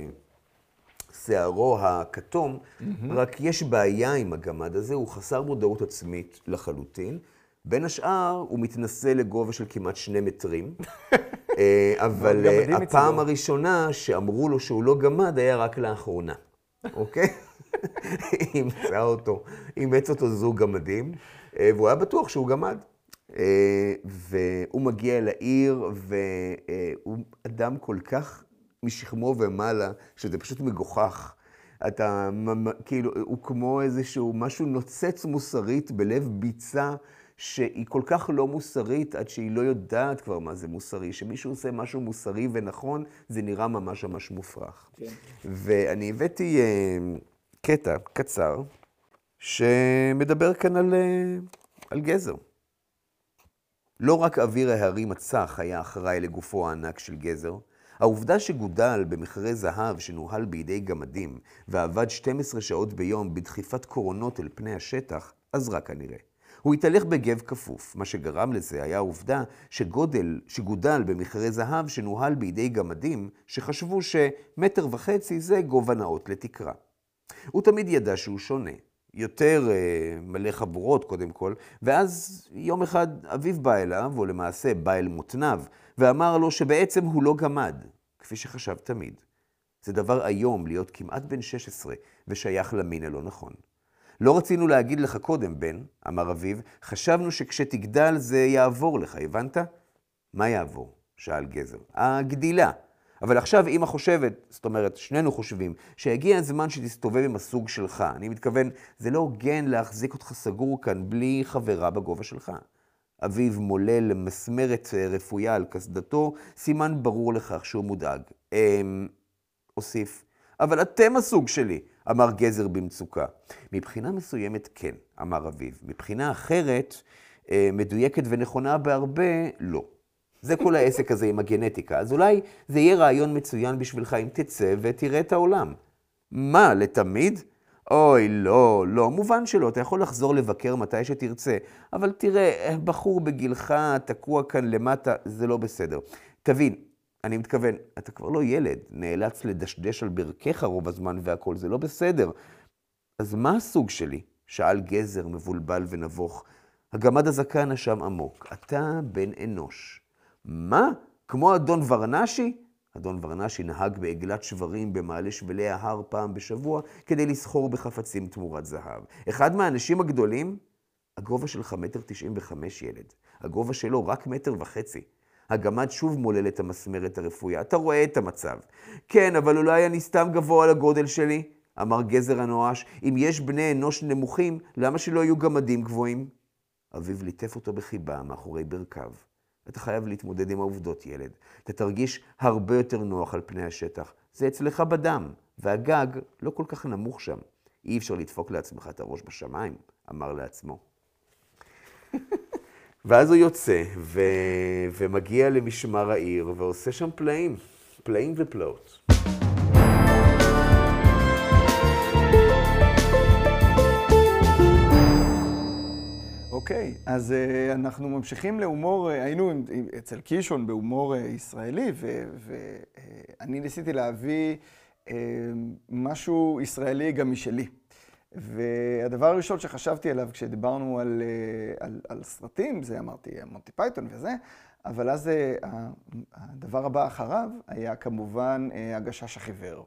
שערו הכתום, רק יש בעיה עם הגמד הזה, הוא חסר מודעות עצמית לחלוטין. בין השאר הוא מתנסה לגובה של כמעט 2 מטרים, אבל הפעם הראשונה שאמרו לו שהוא לא גמד היה רק לאחרונה, אוקיי? אימץ אותו זוג גמדים, והוא היה בטוח שהוא גמד. והוא מגיע לעיר, והוא אדם כל כך משכמו ומעלה, שזה פשוט מגוחך. אתה, כאילו, הוא כמו איזשהו משהו נוצץ מוסרית בלב ביצה, שהיא כל כך לא מוסרית עד שהיא לא יודעת כבר מה זה מוסרי. שמישהו עושה משהו מוסרי ונכון, זה נראה ממש ממש מופרך. כן. ואני הבאתי קטע קצר, שמדבר כאן על גזר. לא רק אוויר ההרים הצח היה אחראי לגופו הענק של גזר, העובדה שגודל במכרה זהב שנוהל בידי גמדים, ועבד 12 שעות ביום בדחיפת קורונות אל פני עזרה כנראה. הוא התהלך בגב כפוף, מה שגרם לזה היה העובדה שגודל במכרה זהב שנוהל בידי גמדים, שחשבו שמטר וחצי זה גובה נאות לתקרה. הוא תמיד ידע שהוא שונה, יותר מלא חבורות קודם כל, ואז יום אחד אביו בא אליו, או למעשה בא אל מותניו, ואמר לו שבעצם הוא לא גמד, כפי שחשב תמיד. זה דבר היום להיות כמעט בן 16 ושייך למין הלא נכון. לא רצינו להגיד לך קודם, בן, אמר אביו, חשבנו שכשתגדל זה יעבור לך, הבנת? מה יעבור? שאל גזר. הגדילה. אבל עכשיו אמא חושבת, זאת אומרת, שנינו חושבים, שהגיע הזמן שתסתובב עם הסוג שלך. אני מתכוון, זה לא הוגן להחזיק אותך סגור כאן בלי חברה בגובה שלך. אביו מולל מסמרת רפויה על כסדתו, סימן ברור לכך שהוא מודאג. הוסיף, אבל אתם הסוג שלי, אמר גזר במצוקה. מבחינה מסוימת כן, אמר אביו. מבחינה אחרת, מדויקת ונכונה בהרבה, לא. זה כל העסק הזה עם הגנטיקה. אז אולי זה יהיה רעיון מצוין בשבילך אם תצא ותראה את העולם. מה, לתמיד? אוי, לא, לא, מובן שלא. אתה יכול לחזור לבקר מתי שתרצה. אבל תראה, בחור בגילך תקוע כאן למטה, זה לא בסדר. תבין, אני מתכוון, אתה כבר לא ילד, נאלץ לדשדש על ברכך רוב הזמן והכל, זה לא בסדר. אז מה הסוג שלי? שאל גזר מבולבל ונבוך. הגמד הזקן נשם עמוק. אתה בן אנוש. מה? כמו אדון ורנשי? אדון ורנשי נהג בעגלת שברים במעלה שבילי ההר פעם בשבוע כדי לסחור בחפצים תמורת זהב. אחד מהאנשים הגדולים? הגובה שלך 1.95 מטר ילד. הגובה שלו רק 1.5 מטר. הגמד שוב מולל את המסמרת הרפויה. אתה רואה את המצב. כן, אבל אולי אני סתם גבוה על הגודל שלי, אמר גזר הנואש. אם יש בני אנוש נמוכים, למה שלא יהיו גמדים גבוהים? אביו ליטף אותו בחיבה מאחורי ברכיו. אתה חייב להתמודד עם העובדות, ילד. אתה תרגיש הרבה יותר נוח על פני השטח. זה אצלך בדם, והגג לא כל כך נמוך שם. אי אפשר לדפוק לעצמך את הראש בשמיים, אמר לעצמו. ואז הוא יוצא ומגיע למשמר העיר ועושה שם פלאים ופלאות. אוקיי, אז אנחנו ממשיכים להומור, היינו אצל קישון בהומור ישראלי, ואני ניסיתי להביא משהו ישראלי גם משלי. והדבר הראשון שחשבתי עליו כשדיברנו על סרטים, זה אמרתי מונטי פייתון וזה, אבל אז הדבר הבא אחריו היה כמובן הגשש החיוור.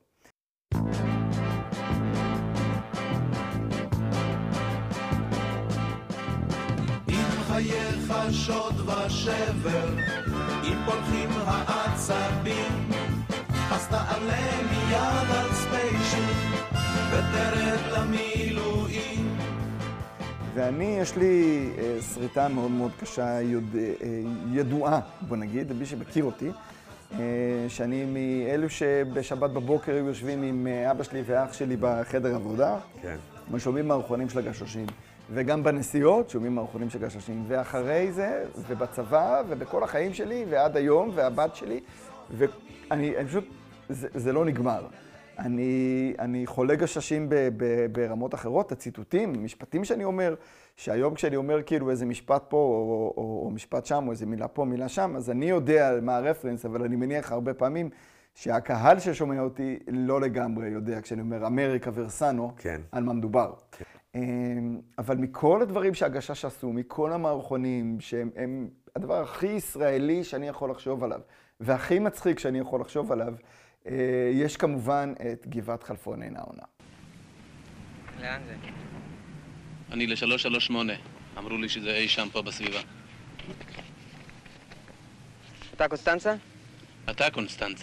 חייך שוד ושבר, אם פולחים העצבים, אז תעלה מיד על ספיישל ותרד למילואים. ואני, יש לי שריטה מאוד מאוד קשה, ידועה, בוא נגיד, מי שמכיר אותי, שאני מאלו שבשבת בבוקר היו יושבים עם אבא שלי ואח שלי בחדר עבודה, כן. ושומעים מערכונים של הגששים. וגם בנסיעות, שומעים מערכונים של גששים. ואחרי זה, ובצבא, ובכל החיים שלי, ועד היום, והבת שלי, ואני פשוט, זה לא נגמר. אני חולה גששים ברמות אחרות, הציטוטים, משפטים שאני אומר, שהיום כשאני אומר כאילו איזה משפט פה, או משפט שם, או איזה מילה פה, מילה שם, אז אני יודע מה הרפרנס, אבל אני מניח הרבה פעמים שהקהל ששומע אותי לא לגמרי יודע, כשאני אומר אמריקה ורסנו, כן. על מה מדובר. כן. אבל מכל הדברים שהגשש עשו, מכל המערכונים, שהם הדבר הכי ישראלי שאני יכול לחשוב עליו, והכי מצחיק שאני יכול לחשוב עליו, יש כמובן את גבעת חלפון אינה עונה. לאן זה? אני ל-338. אמרו לי שזה אי שם פה בסביבה. אתה קונסטנצה? אתה קונסטנצה.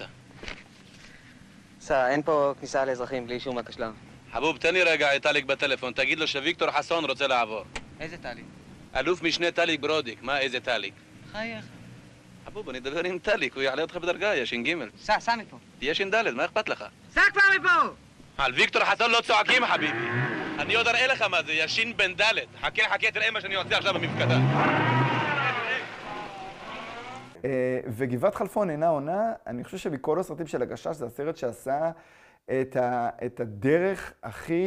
אין פה כניסה לאזרחים בלי אישור מהקשלר. חבוב, תן לי רגע את טליק בטלפון, תגיד לו שוויקטור חסון רוצה לעבור. איזה טליק? אלוף משנה טליק ברודיק, מה איזה טליק? חייך. חבוב, אני אדבר עם טליק, הוא יעלה אותך בדרגה, יש ש"ג. סע מפה. תהיה ש"ד, מה אכפת לך? סע כבר מפה! על ויקטור חסון לא צועקים, חביבי. אני עוד אראה לך מה זה, ישין בן ד'. חכה, תראה מה שאני עושה עכשיו במפקדה. וגבעת חלפון אינה עונה, אני חושב שמכל הסרטים של הגשש זה הסרט שעשה את הדרך הכי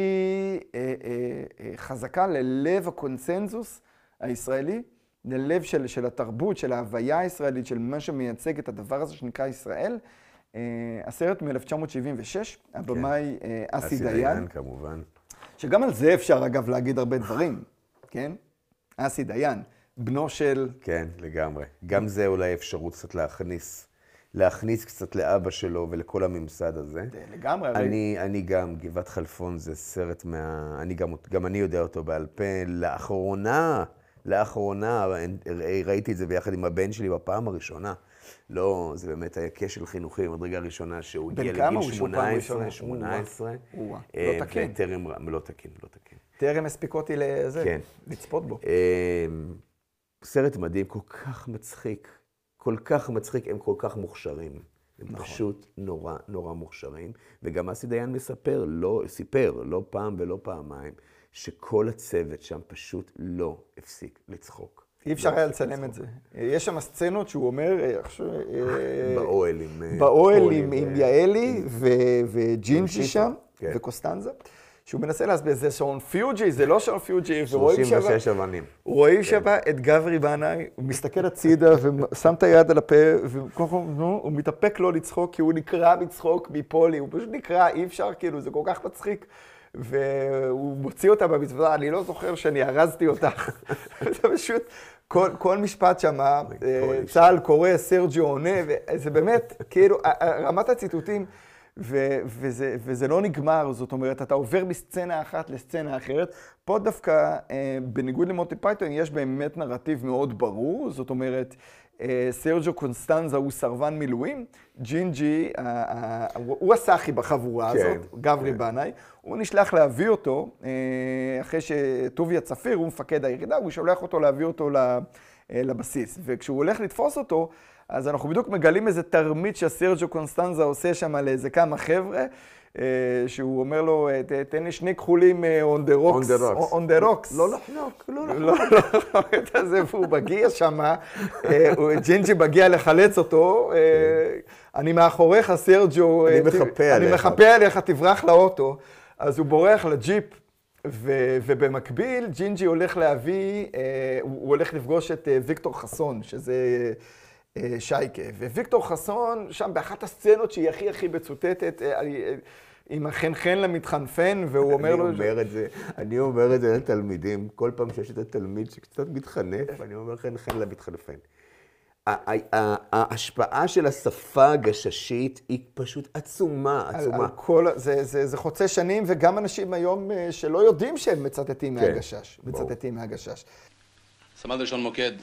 חזקה ללב הקונסנזוס הישראלי, ללב של התרבות, של ההוויה הישראלית, של מה שמייצג את הדבר הזה שנקרא ישראל. הסרט מ-1976, הבמאי אסי דיין. כמובן. שגם על זה אפשר אגב להגיד הרבה דברים, כן? אסי דיין, בנו של... כן, לגמרי. גם זה אולי אפשרות קצת להכניס קצת לאבא שלו ולכל הממסד הזה. לגמרי. אני גם, גבעת חלפון זה סרט גם אני יודע אותו בעל פה. לאחרונה ראיתי את זה ביחד עם הבן שלי בפעם הראשונה. לא, זה באמת היה כשל חינוכי במדרגה הראשונה שהוא הגיע לגיל 18. לא תקין. לא תקין. טרם הספיק אותי לצפות בו. סרט מדהים, כל כך מצחיק, הם כל כך מוכשרים. הם פשוט נורא מוכשרים. וגם אסי דיין סיפר, לא פעם ולא פעמיים, שכל הצוות שם פשוט לא הפסיק לצחוק. אי אפשר היה לצלם את זה. יש שם סצנות שהוא אומר, באוהל עם יעלי וג'ינג'י שם, וקוסטנזה, שהוא מנסה להסביר, זה שעון פיוג'י, זה לא שעון פיוג'י, 36 אבנים. רואים שבה את גברי בנאי, הוא מסתכל הצידה ושם את היד על הפה, הוא מתאפק לא לצחוק, כי הוא נקרע מצחוק מפולי, הוא פשוט נקרע, אי אפשר, כאילו, זה כל כך מצחיק. והוא מוציא אותה במצווה, אני לא זוכר שאני הרזתי אותך. זה פשוט, כל משפט שמה, צהל קורא, סרג'יו עונה, וזה באמת, כאילו, רמת הציטוטים, וזה לא נגמר, זאת אומרת, אתה עובר מסצנה אחת לסצנה אחרת. פה דווקא, בניגוד למונטי פייתון, יש באמת נרטיב מאוד ברור, זאת אומרת, סרג'ו קונסטנזה הוא סרבן מילואים, ג'ינג'י, הוא הסאחי בחבורה הזאת, גברי בנאי, הוא נשלח להביא אותו, אחרי שטוביה צפיר, הוא מפקד הירידה, הוא שולח אותו להביא אותו לבסיס. וכשהוא הולך לתפוס אותו, אז אנחנו בדיוק מגלים איזה תרמית שסרג'ו קונסטנזה עושה שם על איזה כמה חבר'ה, שהוא אומר לו, תן לי 2 כחולים on the rocks. לא לחנוק, לא לחנוק. לא לחנוק את זה, והוא מגיע שם, ג'ינג'י מגיע לחלץ אותו, אני מאחוריך, סרג'ו, אני מחפה עליך, תברח לאוטו. אז הוא בורח לג'יפ, ובמקביל ג'ינג'י הולך להביא, הוא הולך לפגוש את ויקטור חסון, שזה שייקה. וויקטור חסון, שם באחת הסצנות שהיא הכי מצוטטת, עם החן למתחנפן, והוא אומר לו... אני אומר את זה לתלמידים, כל פעם שיש את התלמיד שקצת מתחנף, אני אומר חן למתחנפן. ההשפעה של השפה הגששית היא פשוט עצומה. זה חוצה שנים, וגם אנשים היום שלא יודעים שהם מצטטים מהגשש. סמל ראשון מוקד,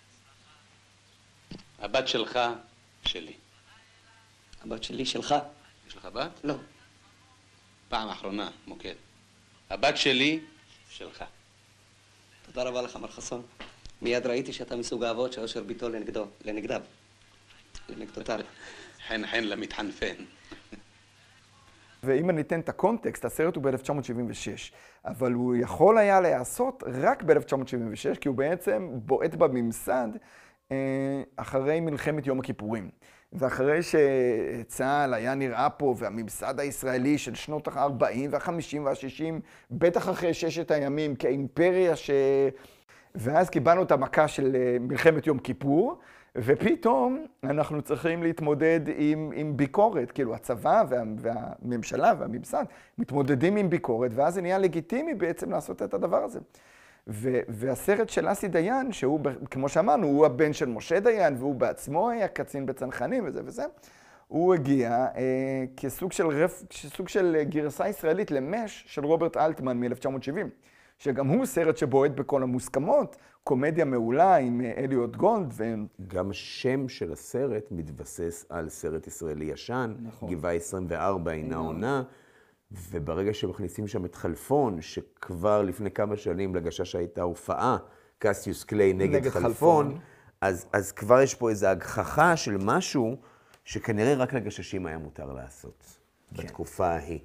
הבת שלך, שלי. הבת שלי, שלך. יש לך בת? לא. פעם אחרונה, מוקד. הבת שלי, שלך. תודה רבה לך, מר חסון. מיד ראיתי שאתה מסוג האבות שאושר ביתו לנגדיו. לנגדותיו. חן למתחנפן. ואם אני אתן את הקונטקסט, הסרט הוא ב-1976, אבל הוא יכול היה להיעשות רק ב-1976, כי הוא בעצם בועט בממסד אחרי מלחמת יום הכיפורים. ואחרי שצה"ל היה נראה פה, והממסד הישראלי של שנות ה-40 וה-50 וה-60, בטח אחרי 6 הימים, כאימפריה ואז קיבלנו את המכה של מלחמת יום כיפור, ופתאום אנחנו צריכים להתמודד עם ביקורת. כאילו הצבא והממשלה והממסד מתמודדים עם ביקורת, ואז זה נהיה לגיטימי בעצם לעשות את הדבר הזה. והסרט של אסי דיין, שהוא, כמו שאמרנו, הוא הבן של משה דיין, והוא בעצמו היה קצין בצנחנים וזה, הוא הגיע כסוג של גרסה ישראלית למש של רוברט אלטמן מ-1970, שגם הוא סרט שבועט בכל המוסכמות, קומדיה מעולה עם אליוט גולד. גם השם של הסרט מתבסס על סרט ישראלי ישן, נכון. גבעה 24 אינה עונה, וברגע שמכניסים שם את חלפון, שכבר לפני כמה שנים לגשש הייתה הופעה, קסיוס קליי נגד חלפון, אז כבר יש פה איזו הגחכה של משהו שכנראה רק לגששים היה מותר לעשות בתקופה ההיא.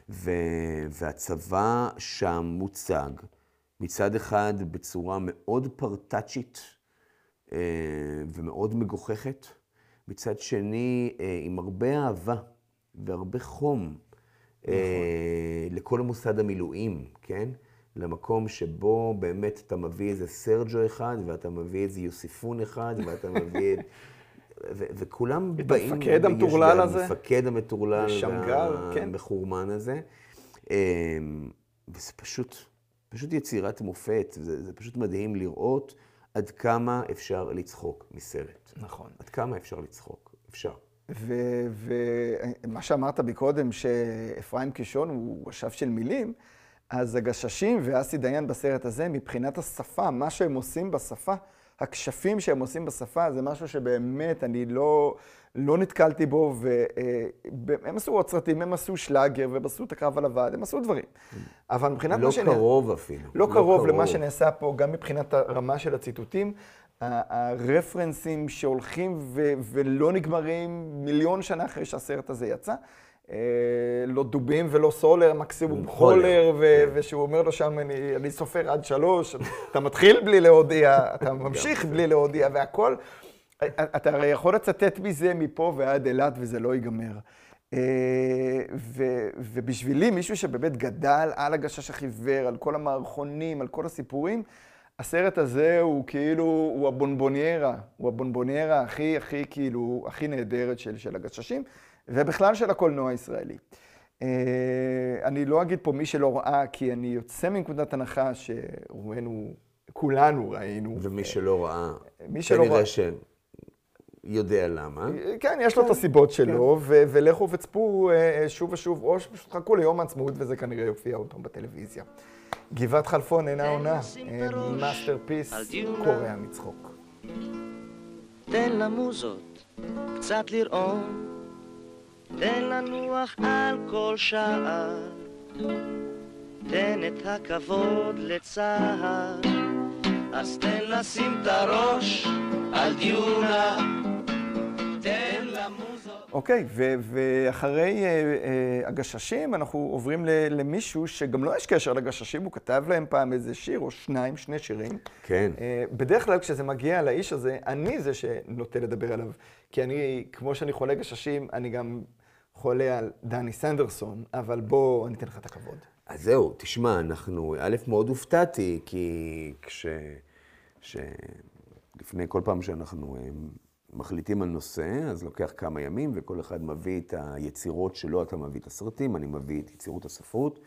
והצבא שם מוצג מצד אחד בצורה מאוד פרטאצ'ית ומאוד מגוחכת, מצד שני עם הרבה אהבה והרבה חום. לכל מוסד המילואים, כן? למקום שבו באמת אתה מביא איזה סרג'ו אחד, ואתה מביא איזה יוסיפון אחד, ואתה מביא... וכולם באים... המפקד המטורלל הזה. המפקד המטורלל שמגר, והמחורמן הזה. וזה פשוט יצירת מופת, זה פשוט מדהים לראות עד כמה אפשר לצחוק מסרט. נכון. עד כמה אפשר לצחוק, אפשר. ומה שאמרת מקודם, שאפרים קישון הוא ראשב של מילים, אז הגששים ואסי דיין בסרט הזה, מבחינת השפה, מה שהם עושים בשפה, הכשפים שהם עושים בשפה, זה משהו שבאמת אני לא נתקלתי בו, והם עשו עוד סרטים, הם עשו שלאגר, והם עשו את הקרב על הוועד, הם עשו דברים. אבל מבחינת לא קרוב אפילו. לא קרוב למה שנעשה פה, גם מבחינת הרמה של הציטוטים, הרפרנסים שהולכים ולא נגמרים מיליון שנה אחרי שהסרט הזה יצא. לא דובים ולא סולר, מקסימום חולר, ושהוא אומר לו שם, אני סופר עד 3, אתה מתחיל בלי להודיע, אתה ממשיך בלי להודיע, והכל, אתה הרי יכול לצטט מזה מפה ועד אילת וזה לא ייגמר. ובשבילי, מישהו שבאמת גדל על הגשש החיוור, על כל המערכונים, על כל הסיפורים, הסרט הזה הוא כאילו, הוא הבונבוניירה הכי נהדרת של הגששים, ובכלל של הקולנוע הישראלי. אני לא אגיד פה מי שלא ראה, כי אני יוצא מנקודת הנחה כולנו ראינו. ומי שלא ראה, כנראה שיודע למה. כן, יש לו את הסיבות שלו, ולכו וצפו שוב ושוב, או שפשוט חכו ליום העצמאות, וזה כנראה יופיע אותו בטלוויזיה. גבעת חלפון אינה עונה, מאסטרפיס, קורע מצחוק. תן למוזות קצת לרעום, תן לנוח על כל שעה, תן את הכבוד לצהר, אז תן לשים את הראש על דיונה, תן למוזות. אוקיי, ואחרי הגששים אנחנו עוברים למישהו שגם לא יש קשר לגששים, הוא כתב להם פעם איזה שיר או שניים, שני שירים. כן. בדרך כלל כשזה מגיע לאיש הזה, אני זה שנוטה לדבר עליו. כי אני, כמו שאני חולה גששים, אני גם חולה על דני סנדרסון, אבל בוא, אני אתן לך את הכבוד. אז זהו, תשמע, א', מאוד הופתעתי, כי לפני כל פעם שאנחנו מחליטים על נושא, אז לוקח כמה ימים, וכל אחד מביא את היצירות שלו, אתה מביא את הסרטים, אני מביא את יצירות הספרות,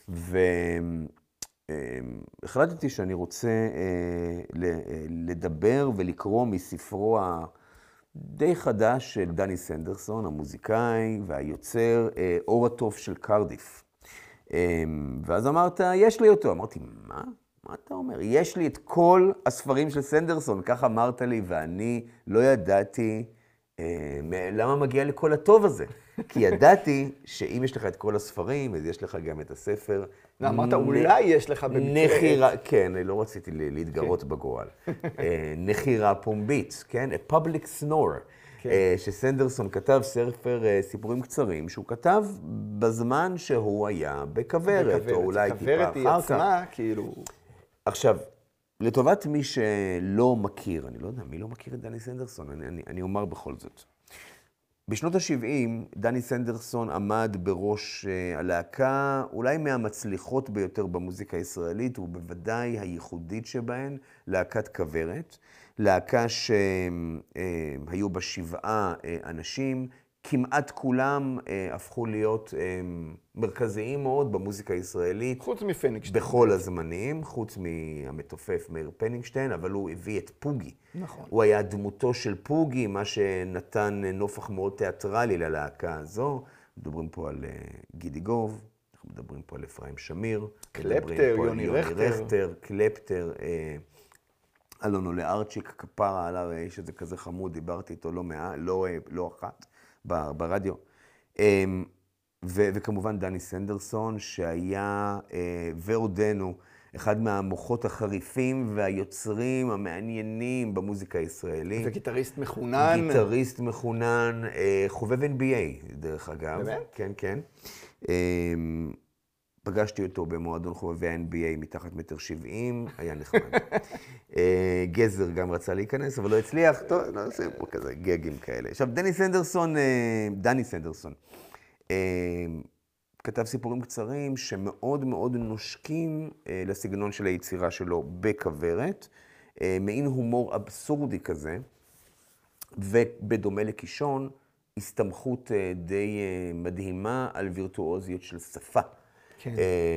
והחלטתי שאני רוצה לדבר ולקרוא מספרו די חדש של דני סנדרסון, המוזיקאי והיוצר, אור התוף של קרדיף. ואז אמרת, יש לי אותו. אמרתי, מה? מה אתה אומר? יש לי את כל הספרים של סנדרסון, כך אמרת לי, ואני לא ידעתי למה מגיע לכל הטוב הזה. כי ידעתי שאם יש לך את כל הספרים, אז יש לך גם את הספר. אמרת, אולי יש לך במקרה. כן, לא רציתי להתגרות בגורל. נחירה פומבית, כן? A Public Snore. שסנדרסון כתב ספר סיפורים קצרים, שהוא כתב בזמן שהוא היה בכוורת, או אולי טיפה אחר כך. כוורת היא עצמה, כאילו... עכשיו, לטובת מי שלא מכיר, אני לא יודע, מי לא מכיר את דני סנדרסון? אני אומר בכל זאת. בשנות ה-70, דני סנדרסון עמד בראש הלהקה, אולי מהמצליחות ביותר במוזיקה הישראלית, ובוודאי הייחודית שבהן, להקת כוורת. להקה שהיו בה 7 אנשים, כמעט כולם הפכו להיות מרכזיים מאוד במוזיקה הישראלית. חוץ מפנינגשטיין. בכל הזמנים, חוץ מהמתופף מאיר פנינגשטיין, אבל הוא הביא את פוגי. נכון. הוא היה דמותו של פוגי, מה שנתן נופח מאוד תיאטרלי ללהקה הזו. מדברים פה על גידי גוב, אנחנו מדברים פה על אפרים שמיר. קלפטר, יוני רכטר. קלפטר, אלון עולה ארצ'יק, כפרה עליו, האיש הזה כזה חמוד, דיברתי איתו לא אחת ברדיו. וכמובן דני סנדרסון, שהיה ועודנו אחד מהמוחות החריפים והיוצרים המעניינים במוזיקה הישראלית. וגיטריסט מחונן. גיטריסט מחונן, חובב NBA, דרך אגב. באמת? כן, כן. פגשתי אותו במועדון חובבי ה-NBA מתחת 1.70 מטר, היה נחמד. גזר גם רצה להיכנס, אבל לא הצליח. טוב, לא עושה פה כזה גגים כאלה. עכשיו, דני סנדרסון, כתב סיפורים קצרים שמאוד מאוד נושקים לסגנון של היצירה שלו בכוורת, מעין הומור אבסורדי כזה, ובדומה לקישון, הסתמכות די מדהימה על וירטואוזיות של שפה. כן.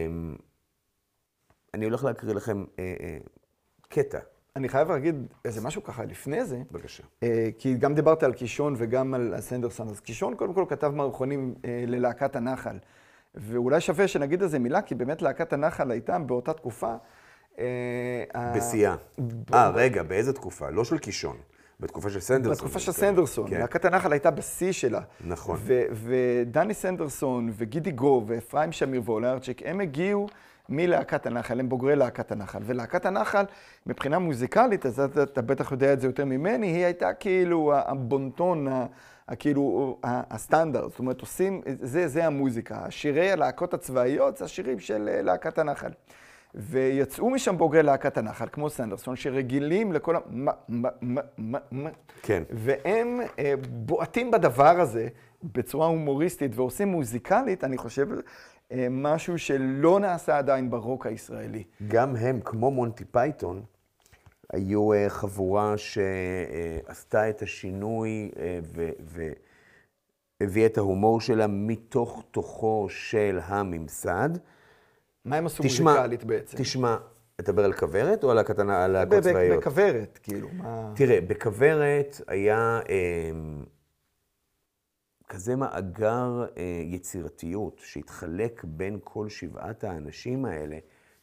אני הולך להקריא לכם קטע. אני חייב להגיד איזה משהו ככה לפני זה. בבקשה. כי גם דיברת על קישון וגם על סנדרסון. אז קישון קודם כל כתב מערכונים ללהקת הנחל. ואולי שווה שנגיד איזה מילה, כי באמת להקת הנחל הייתה באותה תקופה. בשיאה. רגע, באיזה תקופה? לא של קישון. בתקופה של סנדרסון. בתקופה של סנדרסון. כן. להקת הנחל הייתה בשיא שלה. נכון. ודני סנדרסון וגידי גוב ואפרים שמיר ועולה ארצ'יק, הם הגיעו מלהקת הנחל, הם בוגרי להקת הנחל. ולהקת הנחל, מבחינה מוזיקלית, אז אתה בטח יודע את זה יותר ממני, היא הייתה כאילו הבונטון, כאילו הסטנדרט. זאת אומרת, עושים, זה המוזיקה. שירי הלהקות הצבאיות, זה השירים של להקת הנחל. ויצאו משם בוגרי להקת הנחל, כמו סנדרסון, שרגילים לכל כן. והם בועטים בדבר הזה בצורה הומוריסטית ועושים מוזיקלית, אני חושב, משהו שלא נעשה עדיין ברוק הישראלי. גם הם, כמו מונטי פייתון, היו חבורה שעשתה את השינוי והביאה את ההומור שלה מתוך תוכו של הממסד. מה הם עשו מוזיקלית בעצם? תשמע, אתה מדבר על כוורת או על להקות צבאיות? בכוורת, כאילו. תראה, בכוורת היה כזה מאגר יצירתיות שהתחלק בין כל 7 האנשים האלה,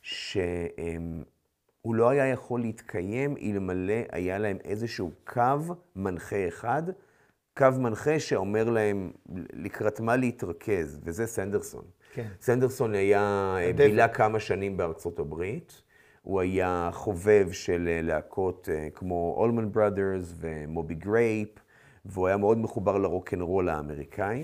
שהוא לא היה יכול להתקיים אלמלא היה להם איזשהו קו מנחה אחד, קו מנחה שאומר להם לקראת מה להתרכז, וזה סנדרסון. כן. סנדרסון היה בילה כמה שנים בארצות הברית, הוא היה חובב של להקות כמו אולמן בראדרס ומובי גרייפ, והוא היה מאוד מחובר לרוקנרול האמריקאי.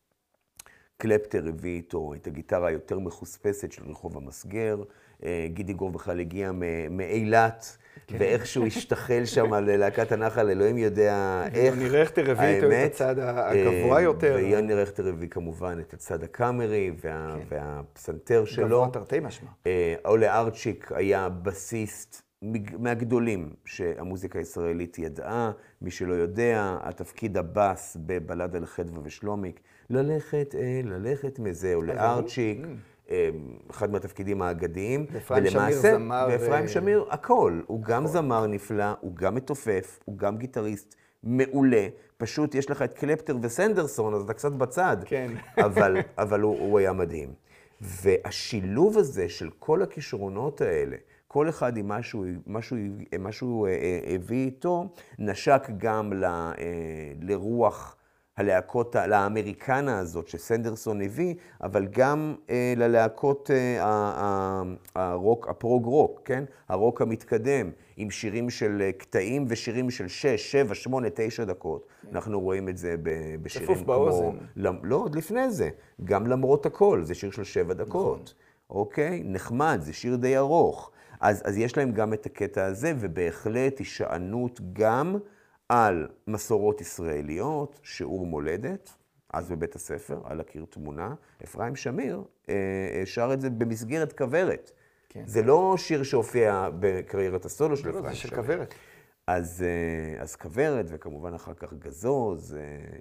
קלפטר הביא איתו את הגיטרה היותר מחוספסת של רחוב המסגר. גידי גוב בכלל הגיע מאילת, ואיכשהו השתחל שם ללהקת הנחל, אלוהים יודע איך. יוני רכטר הביא איתו את הצד הגבוה יותר. ויוני רכטר הביא כמובן את הצד הקאמרי והפסנתר שלו. גבוה תרתי משמע. אולה ארצ'יק היה בסיסט מהגדולים שהמוזיקה הישראלית ידעה. מי שלא יודע, התפקיד הבאס בבלד על חדווה ושלומיק, ללכת מזה, אולה ארצ'יק. אחד מהתפקידים האגדיים, ולמעשה, ואפרים שמיר, הכל. הוא גם זמר נפלא, הוא גם מתופף, הוא גם גיטריסט מעולה. פשוט יש לך את קלפטר וסנדרסון, אז אתה קצת בצד, אבל הוא היה מדהים. והשילוב הזה של כל הכישרונות האלה, כל אחד עם משהו הביא איתו, נשק גם לרוח הלהקות, לאמריקנה הזאת שסנדרסון הביא, אבל גם ללהקות הרוק, הפרוג רוק, כן? הרוק המתקדם, עם שירים של קטעים ושירים של 6, 7, 8, 9 דקות. אנחנו רואים את זה בשירים כמו... באוזן. לא, עוד לפני זה. גם למרות הכל, זה שיר של 7 דקות. אוקיי? נחמד, זה שיר די ארוך. אז יש להם גם את הקטע הזה, ובהחלט הישענות גם על מסורות ישראליות, שיעור מולדת, אז בבית הספר, על הקיר תמונה. אפרים שמיר שר את זה במסגרת כוורת. כן. זה לא שיר שהופיע בקריירת הסולו של אפרים שמיר. זה של כוורת. אז כוורת, וכמובן אחר כך גזוז,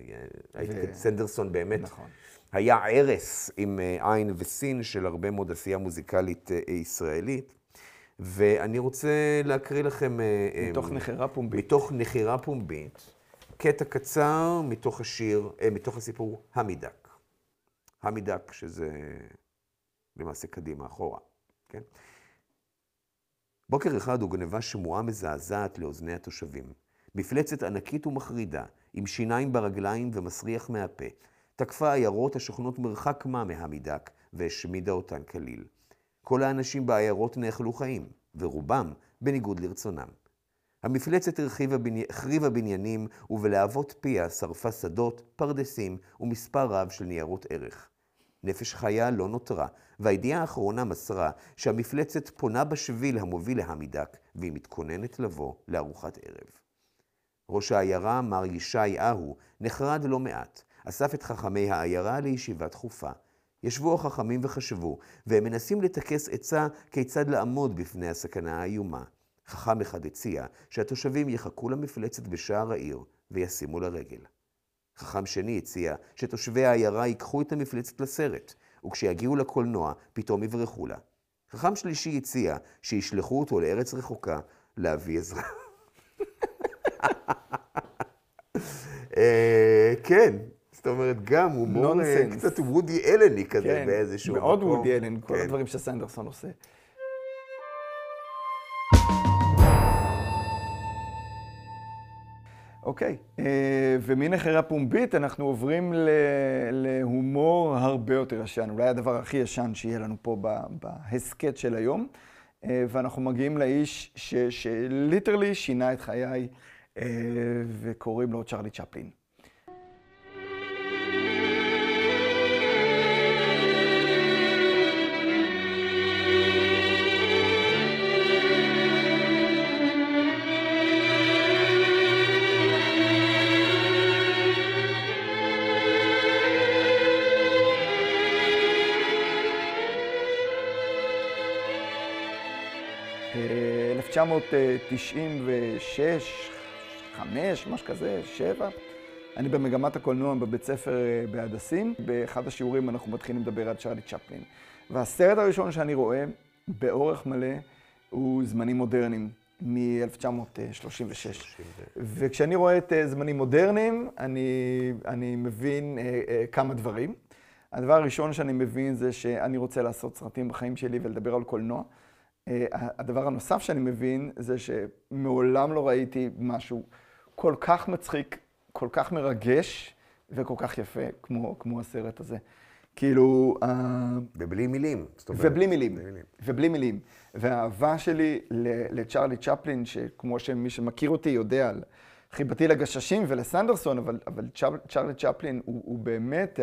סנדרסון באמת. נכון. היה ערס עם עין וסין של הרבה מאוד עשייה מוזיקלית ישראלית. ואני רוצה להקריא לכם... מתוך נחירה פומבית. מתוך נחירה פומבית, קטע קצר מתוך השיר, מתוך הסיפור המידק. המידק, שזה למעשה קדימה, אחורה, כן? בוקר אחד הוגנבה שמועה מזעזעת לאוזני התושבים. מפלצת ענקית ומחרידה, עם שיניים ברגליים ומסריח מהפה, תקפה עיירות השוכנות מרחק מה מהמידק, והשמידה אותן כליל. כל האנשים בעיירות נאכלו חיים, ורובם בניגוד לרצונם. המפלצת החריבה בניינים, ובלהבות פיה שרפה שדות, פרדסים ומספר רב של ניירות ערך. נפש חיה לא נותרה, והידיעה האחרונה מסרה שהמפלצת פונה בשביל המוביל להמידק, והיא מתכוננת לבוא לארוחת ערב. ראש העיירה, מר ישי אהו, נחרד לא מעט, אסף את חכמי העיירה לישיבה דחופה. ישבו החכמים וחשבו, והם מנסים לתקס עצה כיצד לעמוד בפני הסכנה האיומה. חכם אחד הציע שהתושבים יחכו למפלצת בשער העיר וישימו לרגל. חכם שני הציע שתושבי העיירה ייקחו את המפלצת לסרט, וכשיגיעו לקולנוע פתאום יברחו לה. חכם שלישי הציע שישלחו אותו לארץ רחוקה להביא עזרה. כן. זאת אומרת, גם הומור קצת וודי אלני כזה באיזשהו מקום. מאוד וודי אלן, כל הדברים שסנדרסון עושה. אוקיי, ומנחירה פומבית אנחנו עוברים להומור הרבה יותר ישן. אולי הדבר הכי ישן שיהיה לנו פה בהסקט של היום. ואנחנו מגיעים לאיש שליטרלי שינה את חיי, וקוראים לו צ'רלי צ'פלין. ב-1996, 5, משהו כזה, 7. אני במגמת הקולנוע בבית ספר בהדסים. באחד השיעורים אנחנו מתחילים לדבר על צ'רלי צ'פלין. והסרט הראשון שאני רואה באורך מלא הוא זמנים מודרניים מ-1936. וכשאני רואה את זמנים מודרניים, אני מבין כמה דברים. הדבר הראשון שאני מבין זה שאני רוצה לעשות סרטים בחיים שלי ולדבר על קולנוע. הדבר הנוסף שאני מבין זה שמעולם לא ראיתי משהו כל כך מצחיק, כל כך מרגש וכל כך יפה כמו הסרט הזה. כאילו... ובלי מילים. ובלי מילים. והאהבה שלי לצ'רלי צ'פלין, שכמו שמי שמכיר אותי יודע, על חיבתי לגששים ולסנדרסון, אבל צ'רלי צ'פלין הוא באמת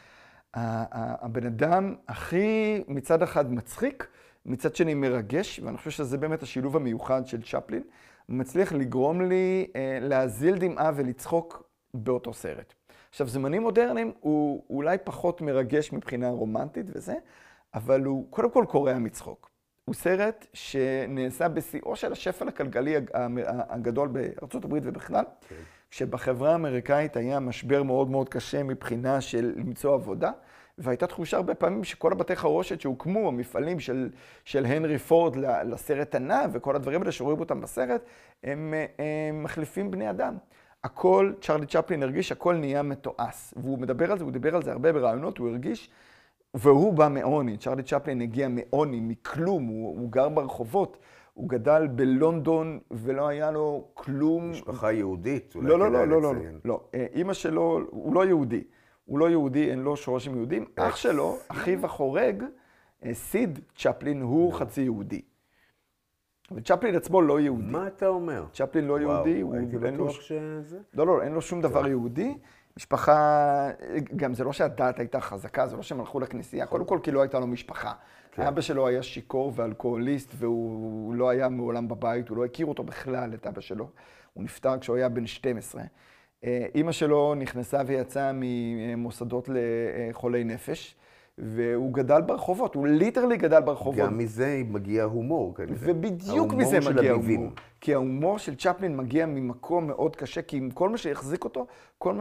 הבן אדם הכי מצד אחד מצחיק, מצד שני מרגש, ואני חושב שזה באמת השילוב המיוחד של צ'פלין. הוא מצליח לגרום לי להזיל דמעה ולצחוק באותו סרט. עכשיו, זמנים מודרניים הוא אולי פחות מרגש מבחינה רומנטית וזה, אבל הוא קודם כל קורע מצחוק. הוא סרט שנעשה בשיאו של השפל הכלכלי הגדול בארצות הברית ובכלל, כשבחברה האמריקאית היה משבר מאוד מאוד קשה מבחינה של למצוא עבודה, והייתה תחושה הרבה פעמים שכל הבתי חרושת שהוקמו, המפעלים של הנרי פורד לסרט ענה, וכל הדברים האלה שרואים אותם בסרט, הם מחליפים בני אדם. הכל, צ'רלי צ'פלין הרגיש, הכל נהיה מתועש. והוא מדבר על זה, הוא דיבר על זה הרבה ברעיונות, הוא הרגיש, והוא בא מעוני. צ'רלי צ'פלין הגיע מעוני, מכלום, הוא גר ברחובות, הוא גדל בלונדון ולא היה לו כלום. משפחה יהודית, אולי כדאי לציין. לא. אמא שלו, הוא לא יהודי. הוא לא יהודי, אין לו שורשים יהודים. אח שלו, אחיו החורג, סיד צ'פלין, הוא חצי יהודי. וצ'פלין עצמו לא יהודי. מה אתה אומר? צ'פלין לא יהודי, הייתי בטוח שזה? לא, אין לו שום דבר יהודי. משפחה, גם זה לא שהדת הייתה חזקה, זה לא שהם הלכו לכנסייה, קודם כל כי לא הייתה לו משפחה. אבא שלו היה שיקור ואלכוהוליסט, והוא לא היה מעולם בבית, הוא לא הכיר אותו בכלל, את אבא שלו. הוא נפטר כשהוא היה בן 12. אמא שלו נכנסה ויצאה ממוסדות לחולי נפש, והוא גדל ברחובות, הוא ליטרלי גדל ברחובות. גם מזה מגיע הומור כנראה. ובדיוק מזה מגיע הומור. כי ההומור של צ'פלין מגיע ממקום מאוד קשה, כי עם כל מה שהחזיק אותו, כל מה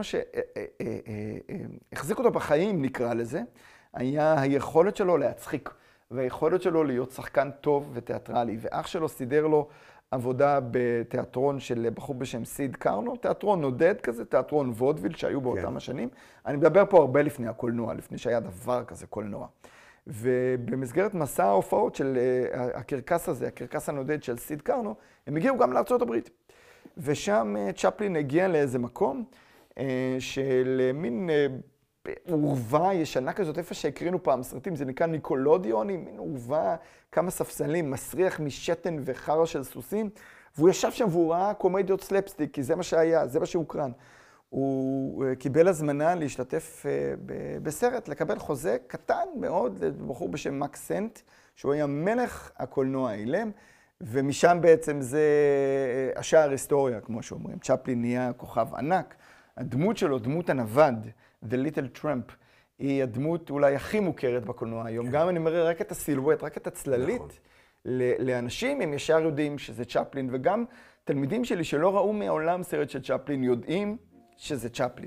שהחזיק אותו בחיים, נקרא לזה, היה היכולת שלו להצחיק, והיכולת שלו להיות שחקן טוב ותיאטרלי. ואח שלו סידר לו עבודה בתיאטרון של בחור בשם סיד קרנו, תיאטרון נודד כזה, תיאטרון וודוויל שהיו באותם השנים. אני מדבר פה הרבה לפני הקולנוע, לפני שהיה דבר כזה קולנוע. ובמסגרת מסע ההופעות של הקרקס הזה, הקרקס הנודד של סיד קרנו, הם הגיעו גם לארצות הברית. ושם צ'פלין הגיע לאיזה מקום של מין עורבה ישנה כזאת, איפה שהקרינו פעם סרטים, זה נקרא ניקולודיוני, מין עורבה, כמה ספסלים, מסריח משתן וחרא של סוסים, והוא ישב שם והוא ראה קומדיות סלפסטיק, כי זה מה שהיה, זה מה שהוקרן. הוא קיבל הזמנה להשתתף בסרט, לקבל חוזה קטן מאוד לבחור בשם מק סנט, שהוא היה מלך הקולנוע האילם, ומשם בעצם זה השער היסטוריה, כמו שאומרים. צ'פלין נהיה כוכב ענק. הדמות שלו, דמות הנווד, The Little Tramp, היא הדמות אולי הכי מוכרת בקולנוע היום. גם אני מראה רק את הסילואט, רק את הצללית. לאנשים הם ישר יודעים שזה צ'פלין, וגם תלמידים שלי שלא ראו מעולם סרט של צ'פלין יודעים שזה צ'פלין.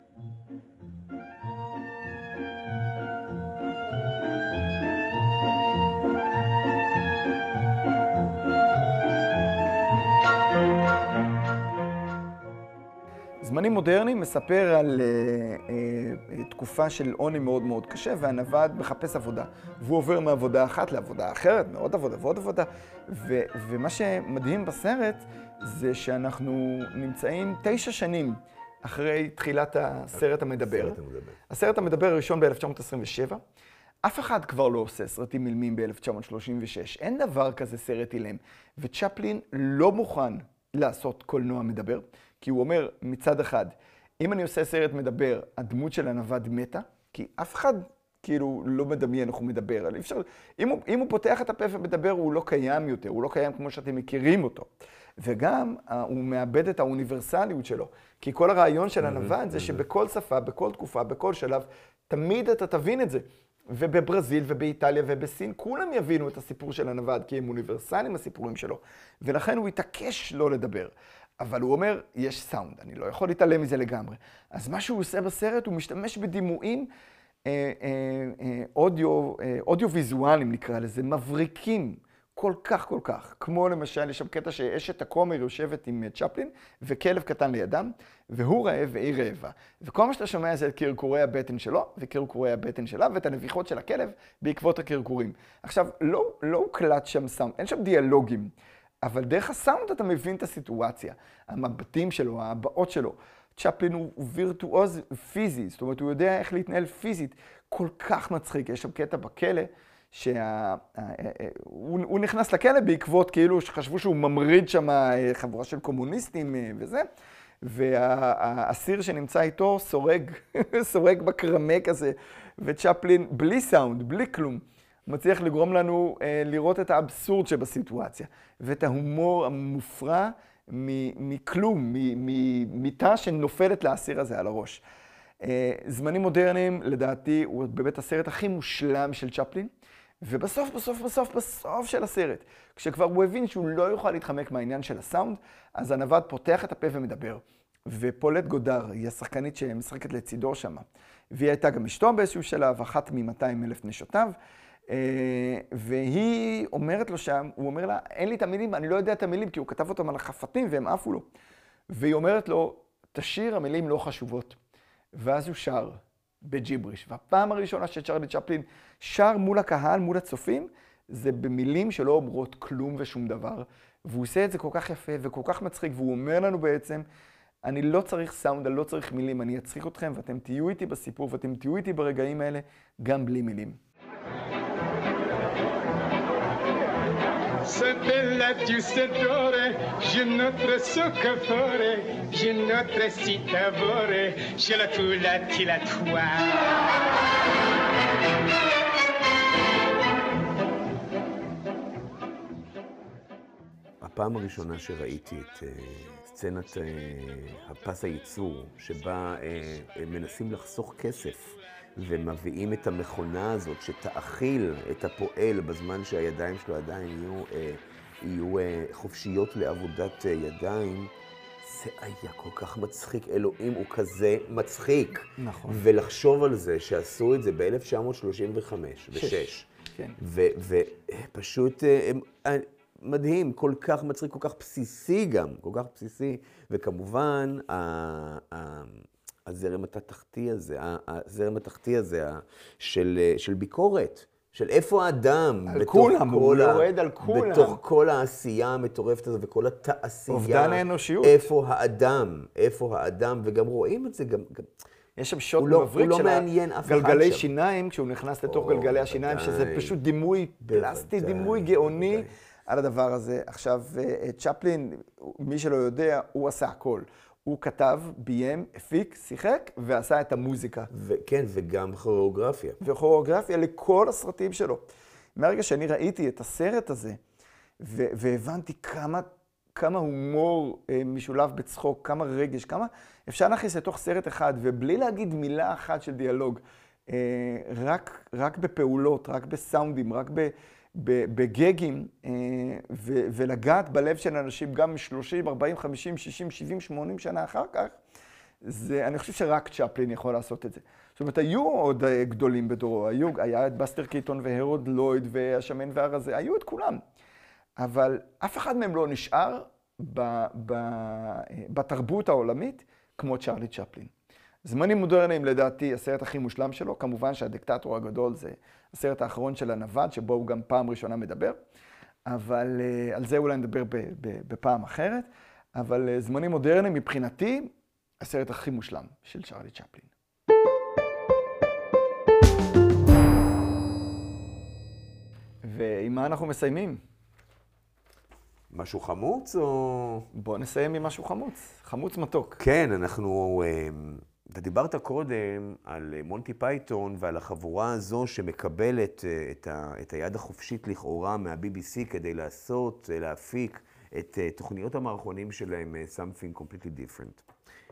זמנים מודרניים מספר על תקופה של עוני מאוד מאוד קשה, והנווד מחפש עבודה. והוא עובר מעבודה אחת לעבודה אחרת, מעוד עבודה ועוד עבודה. ומה שמדהים בסרט זה שאנחנו נמצאים 9 שנים אחרי תחילת הסרט המדבר. הסרט המדבר הראשון ב-1927. אף אחד כבר לא עושה סרטים אילמים ב-1936. אין דבר כזה סרט אילם. וצ'פלין לא מוכן לעשות קולנוע מדבר. כי הוא אומר, מצד אחד, אם אני עושה סרט מדבר, הדמות של הנווד מתה, כי אף אחד כאילו לא מדמיין איך הוא מדבר. אם הוא פותח את הפה ומדבר, הוא לא קיים יותר, הוא לא קיים כמו שאתם מכירים אותו. וגם הוא מאבד את האוניברסליות שלו. כי כל הרעיון של הנווד זה שבכל שפה, בכל תקופה, בכל שלב, תמיד אתה תבין את זה. ובברזיל ובאיטליה ובסין, כולם יבינו את הסיפור של הנווד, כי הם אוניברסליים הסיפורים שלו. ולכן הוא התעקש לא לדבר. אבל הוא אומר, יש סאונד, אני לא יכול להתעלם מזה לגמרי. אז מה שהוא עושה בסרט, הוא משתמש בדימויים אודיו-ויזואליים, נקרא לזה, מבריקים כל כך, כמו למשל, יש שם קטע שאשת הכומר יושבת עם צ'פלין, וכלב קטן לידם, והוא רעב והיא רעבה. וכל מה שאתה שומע זה את קרקורי הבטן שלו, וקרקורי הבטן שלה, ואת הנביחות של הכלב בעקבות הקרקורים. עכשיו, לא הוקלט שם סאונד, אין שם דיאלוגים. אבל דרך הסאונד אתה מבין את הסיטואציה, המבטים שלו, ההבעות שלו. צ'פלין הוא וירטואוז פיזי, זאת אומרת, הוא יודע איך להתנהל פיזית. כל כך מצחיק. יש שם קטע בכלא, שהוא נכנס לכלא בעקבות כאילו שחשבו שהוא ממריד שם חבורה של קומוניסטים וזה, והאסיר שנמצא איתו סורג בקרמה כזה, וצ'פלין בלי סאונד, בלי כלום, מצליח לגרום לנו לראות את האבסורד שבסיטואציה, ואת ההומור המופרע מכלום, ממיטה שנופלת לאסיר הזה על הראש. זמנים מודרניים, לדעתי, הוא באמת הסרט הכי מושלם של צ'פלין, ובסוף, בסוף של הסרט, כשכבר הוא הבין שהוא לא יוכל להתחמק מהעניין של הסאונד, אז הנווד פותח את הפה ומדבר. ופולט גודר, היא השחקנית שמשחקת לצידו שם, והיא הייתה גם אשתו באיזשהו שלב, אחת מ-200,000 נשותיו, והיא אומרת לו שם, הוא אומר לה, אין לי את המילים, אני לא יודע את המילים, כי הוא כתב אותם על החפתים והם עפו לו. והיא אומרת לו, תשיר, המילים לא חשובות. ואז הוא שר בג'יבריש. והפעם הראשונה שצ'רלי צ'פלין שר מול הקהל, מול הצופים, זה במילים שלא אומרות כלום ושום דבר. והוא עושה את זה כל כך יפה וכל כך מצחיק, והוא אומר לנו בעצם, אני לא צריך סאונד, אני לא צריך מילים, אני אצחיק אתכם ואתם תהיו איתי בסיפור ואתם תהיו איתי ברגעים האלה, גם בלי מילים. Se bella giustatore, je notre soccafore, je notre citavore, je la tula tilatoire. הפעם הראשונה שראיתי את סצנת הפס הייצור, שבה מנסים לחסוך כסף, ומביאים את המכונה הזאת שתאכיל את הפועל בזמן שהידיים שלו עדיין יהיו חופשיות לעבודת ידיים, זה היה כל כך מצחיק. אלוהים, הוא כזה מצחיק. נכון. ולחשוב על זה שעשו את זה ב-1935 ו-6. כן. ופשוט מדהים, כל כך מצחיק, כל כך בסיסי גם, כל כך בסיסי. וכמובן, הזרם התחתי הזה של ביקורת, של איפה האדם, על כולם, הוא יורד על כולם. בתוך כל העשייה המטורפת הזו וכל התעשייה. אובדן האנושיות. איפה האדם, וגם רואים את זה, גם יש שם שוט מבריק של גלגלי גלגלי שיניים, כשהוא נכנס לתוך גלגלי השיניים, שזה פשוט דימוי פלסטי, דימוי גאוני על הדבר הזה. עכשיו, צ'פלין, מי שלא יודע, הוא עשה הכל. הוא כתב, ביים, הפיק, שיחק ועשה את המוזיקה. כן, וגם כוריאוגרפיה. וכוריאוגרפיה לכל הסרטים שלו. מהרגע שאני ראיתי את הסרט הזה, והבנתי כמה הומור משולב בצחוק, כמה רגש, כמה אפשר להכניס לתוך סרט אחד, ובלי להגיד מילה אחת של דיאלוג, רק בפעולות, רק בסאונדים, רק בגגים, ולגעת בלב של אנשים גם 30, 40, 50, 60, 70, 80 שנה אחר כך, אני חושב שרק צ'פלין יכול לעשות את זה. זאת אומרת, היו עוד גדולים בדורו, היה את בסטר קיטון והרוד לויד והשמן והרזה, היו את כולם. אבל אף אחד מהם לא נשאר בתרבות העולמית כמו צ'רלי צ'פלין. זמנים מודרניים, לדעתי, הסרט הכי מושלם שלו, כמובן שהדיקטטור הגדול זה הסרט האחרון של הנווד, שבו הוא גם פעם ראשונה מדבר, אבל על זה אולי נדבר בפעם אחרת, אבל זמנים מודרניים, מבחינתי, הסרט הכי מושלם של צ'רלי צ'פלין. ועם מה אנחנו מסיימים? משהו חמוץ או... בוא נסיים עם משהו חמוץ, חמוץ מתוק. כן, אנחנו... אתה דיברת קודם על מונטי פייתון ועל החבורה הזו שמקבלת את היד החופשית לכאורה מה-BBC כדי להפיק את תוכניות המערכונים שלהם something completely different.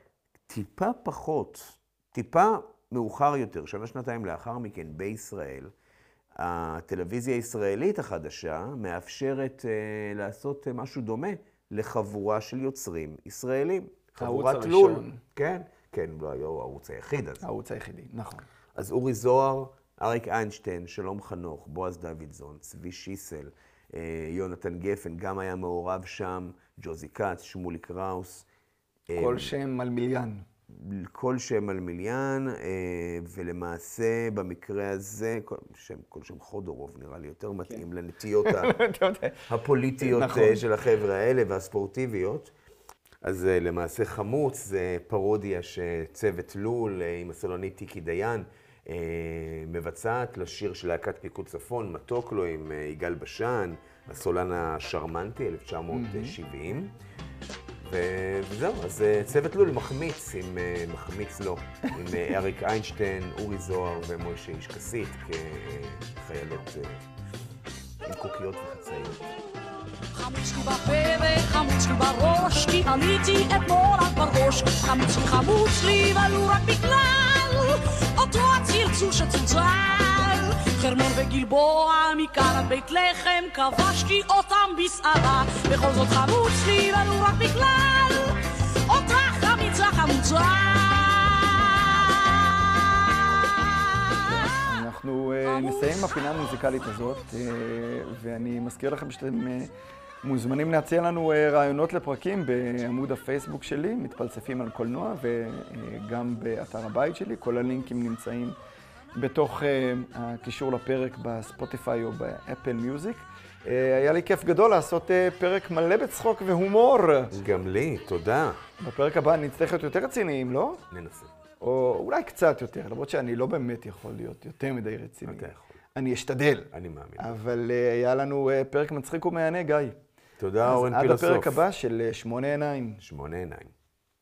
טיפה מאוחר יותר, שנה-שנתיים לאחר מכן בישראל, הטלוויזיה הישראלית החדשה מאפשרת לעשות משהו דומה לחבורה של יוצרים ישראלים. חבורת לול. כן. כן, לא היה הערוץ היחיד הזה. הערוץ היחידי, נכון. אז אורי זוהר, אריק איינשטיין, שלום חנוך, בועז דוידזון, צבי שיסל, יונתן גפן, גם היה מעורב שם, ג'וזי קאץ, שמולי קראוס. כל שם על מיליאן. כל שם על מיליאן, ולמעשה במקרה הזה, כל שם חודורוב נראה לי יותר מתאים לנטיות הפוליטיות של החבר'ה האלה והספורטיביות. אז למעשה חמוץ זה פרודיה שצוות לול עם הסולנית טיקי דיין מבצעת לשיר של להקת פיקוד צפון, מתוק לו עם יגאל בשן, הסולן השרמנטי, 1970. וזהו, אז צוות לול מחמיץ, מחמיץ לו, עם אריק איינשטיין, אורי זוהר ומוישה איש כסית, כחיילות עם קוקיות וחצאיות. חמוץ לי בפה וחמוץ לי בראש, כי עליתי אתמול על בראש. חמוץ לי ולו רק בגלל אותו הצרצור שצוצל. חרמון וגלבוע מכאן עד בית לחם, כבשתי אותם בסערה. בכל זאת חמוץ לי ולו רק בגלל אותה חמיצה חמוצה. אנחנו נסיים הפינה המוזיקלית הזאת, ואני מזכיר לכם שאתם מוזמנים להציע לנו רעיונות לפרקים בעמוד הפייסבוק שלי, מתפלספים על קולנוע, וגם באתר הבית שלי. כל הלינקים נמצאים בתוך הקישור לפרק בספוטיפיי או באפל מיוזיק. היה לי כיף גדול לעשות פרק מלא בצחוק והומור. גם לי, תודה. בפרק הבא נצטרך להיות יותר רציניים, לא? ננסה. או אולי קצת יותר, למרות שאני לא באמת יכול להיות יותר מדי רציני. אתה יכול. אני אשתדל. אני מאמין. אבל היה לנו פרק מצחיק ומענה, גיא. תודה, אורן פילוסוף. עד הפרק הבא של 8 עיניים. 8 עיניים.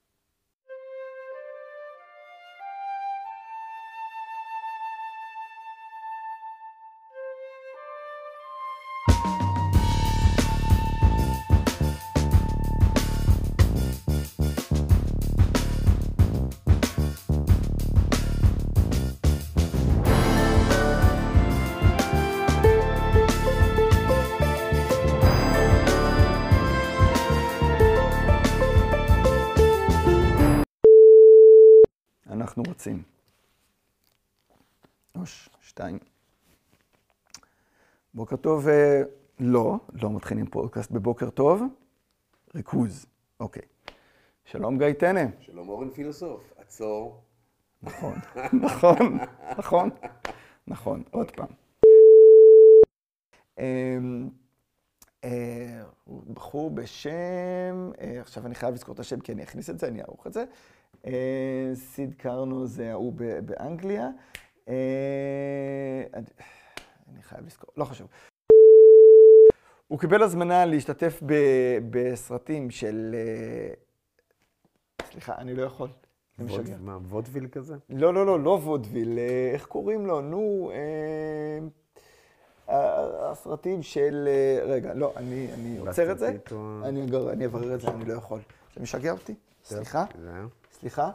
אנחנו רוצים. 2. בוקר טוב, לא מתחילים פודקאסט בבוקר טוב. ריכוז, אוקיי. שלום גיא טנא. שלום אורן פילוסוף, עצור. נכון, נכון, עוד פעם. בחור בשם, עכשיו אני חייב לזכור את השם כי אני אכניס את זה, אני אערוך את זה. סיד קרנו זה ההוא באנגליה. אני חייב לזכור, לא חשוב. הוא קיבל הזמנה להשתתף בסרטים של... סליחה, אני לא יכול. מה, וודוויל כזה? לא וודוויל. איך קוראים לו? נו, הסרטים של... רגע, לא, אני עוצר את זה. אני אברר את זה, אני לא יכול. זה משגע אותי? סליחה?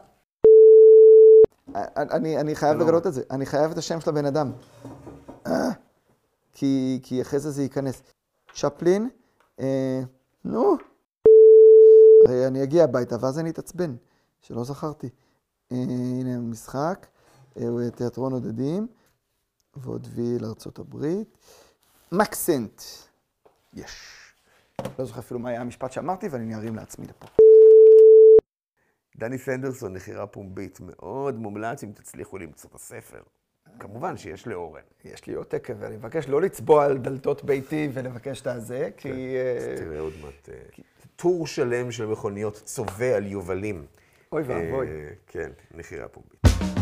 אני חייב לגלות את זה. אני חייב את השם של הבן אדם. כי אחרי זה ייכנס. צ'פלין, נו. אני אגיע הביתה, ואז אני אתעצבן, שלא זכרתי. הנה המשחק, תיאטרון עודדים, וודוויל, ארצות הברית. מקסנט. יש. לא זוכר אפילו מה היה המשפט שאמרתי, ואני ארים לעצמי לפה. דני סנדרסון, נחירה פומבית, מאוד מומלץ אם תצליחו למצוא את הספר. כמובן שיש לאורן. יש לי עותק, ואני מבקש לא לצבוע על דלתות ביתי ולבקש את הזה, כי... אז תראה עוד מעט. טור שלם של מכוניות צובע על יובלים. אוי ואבוי. כן, נחירה פומבית.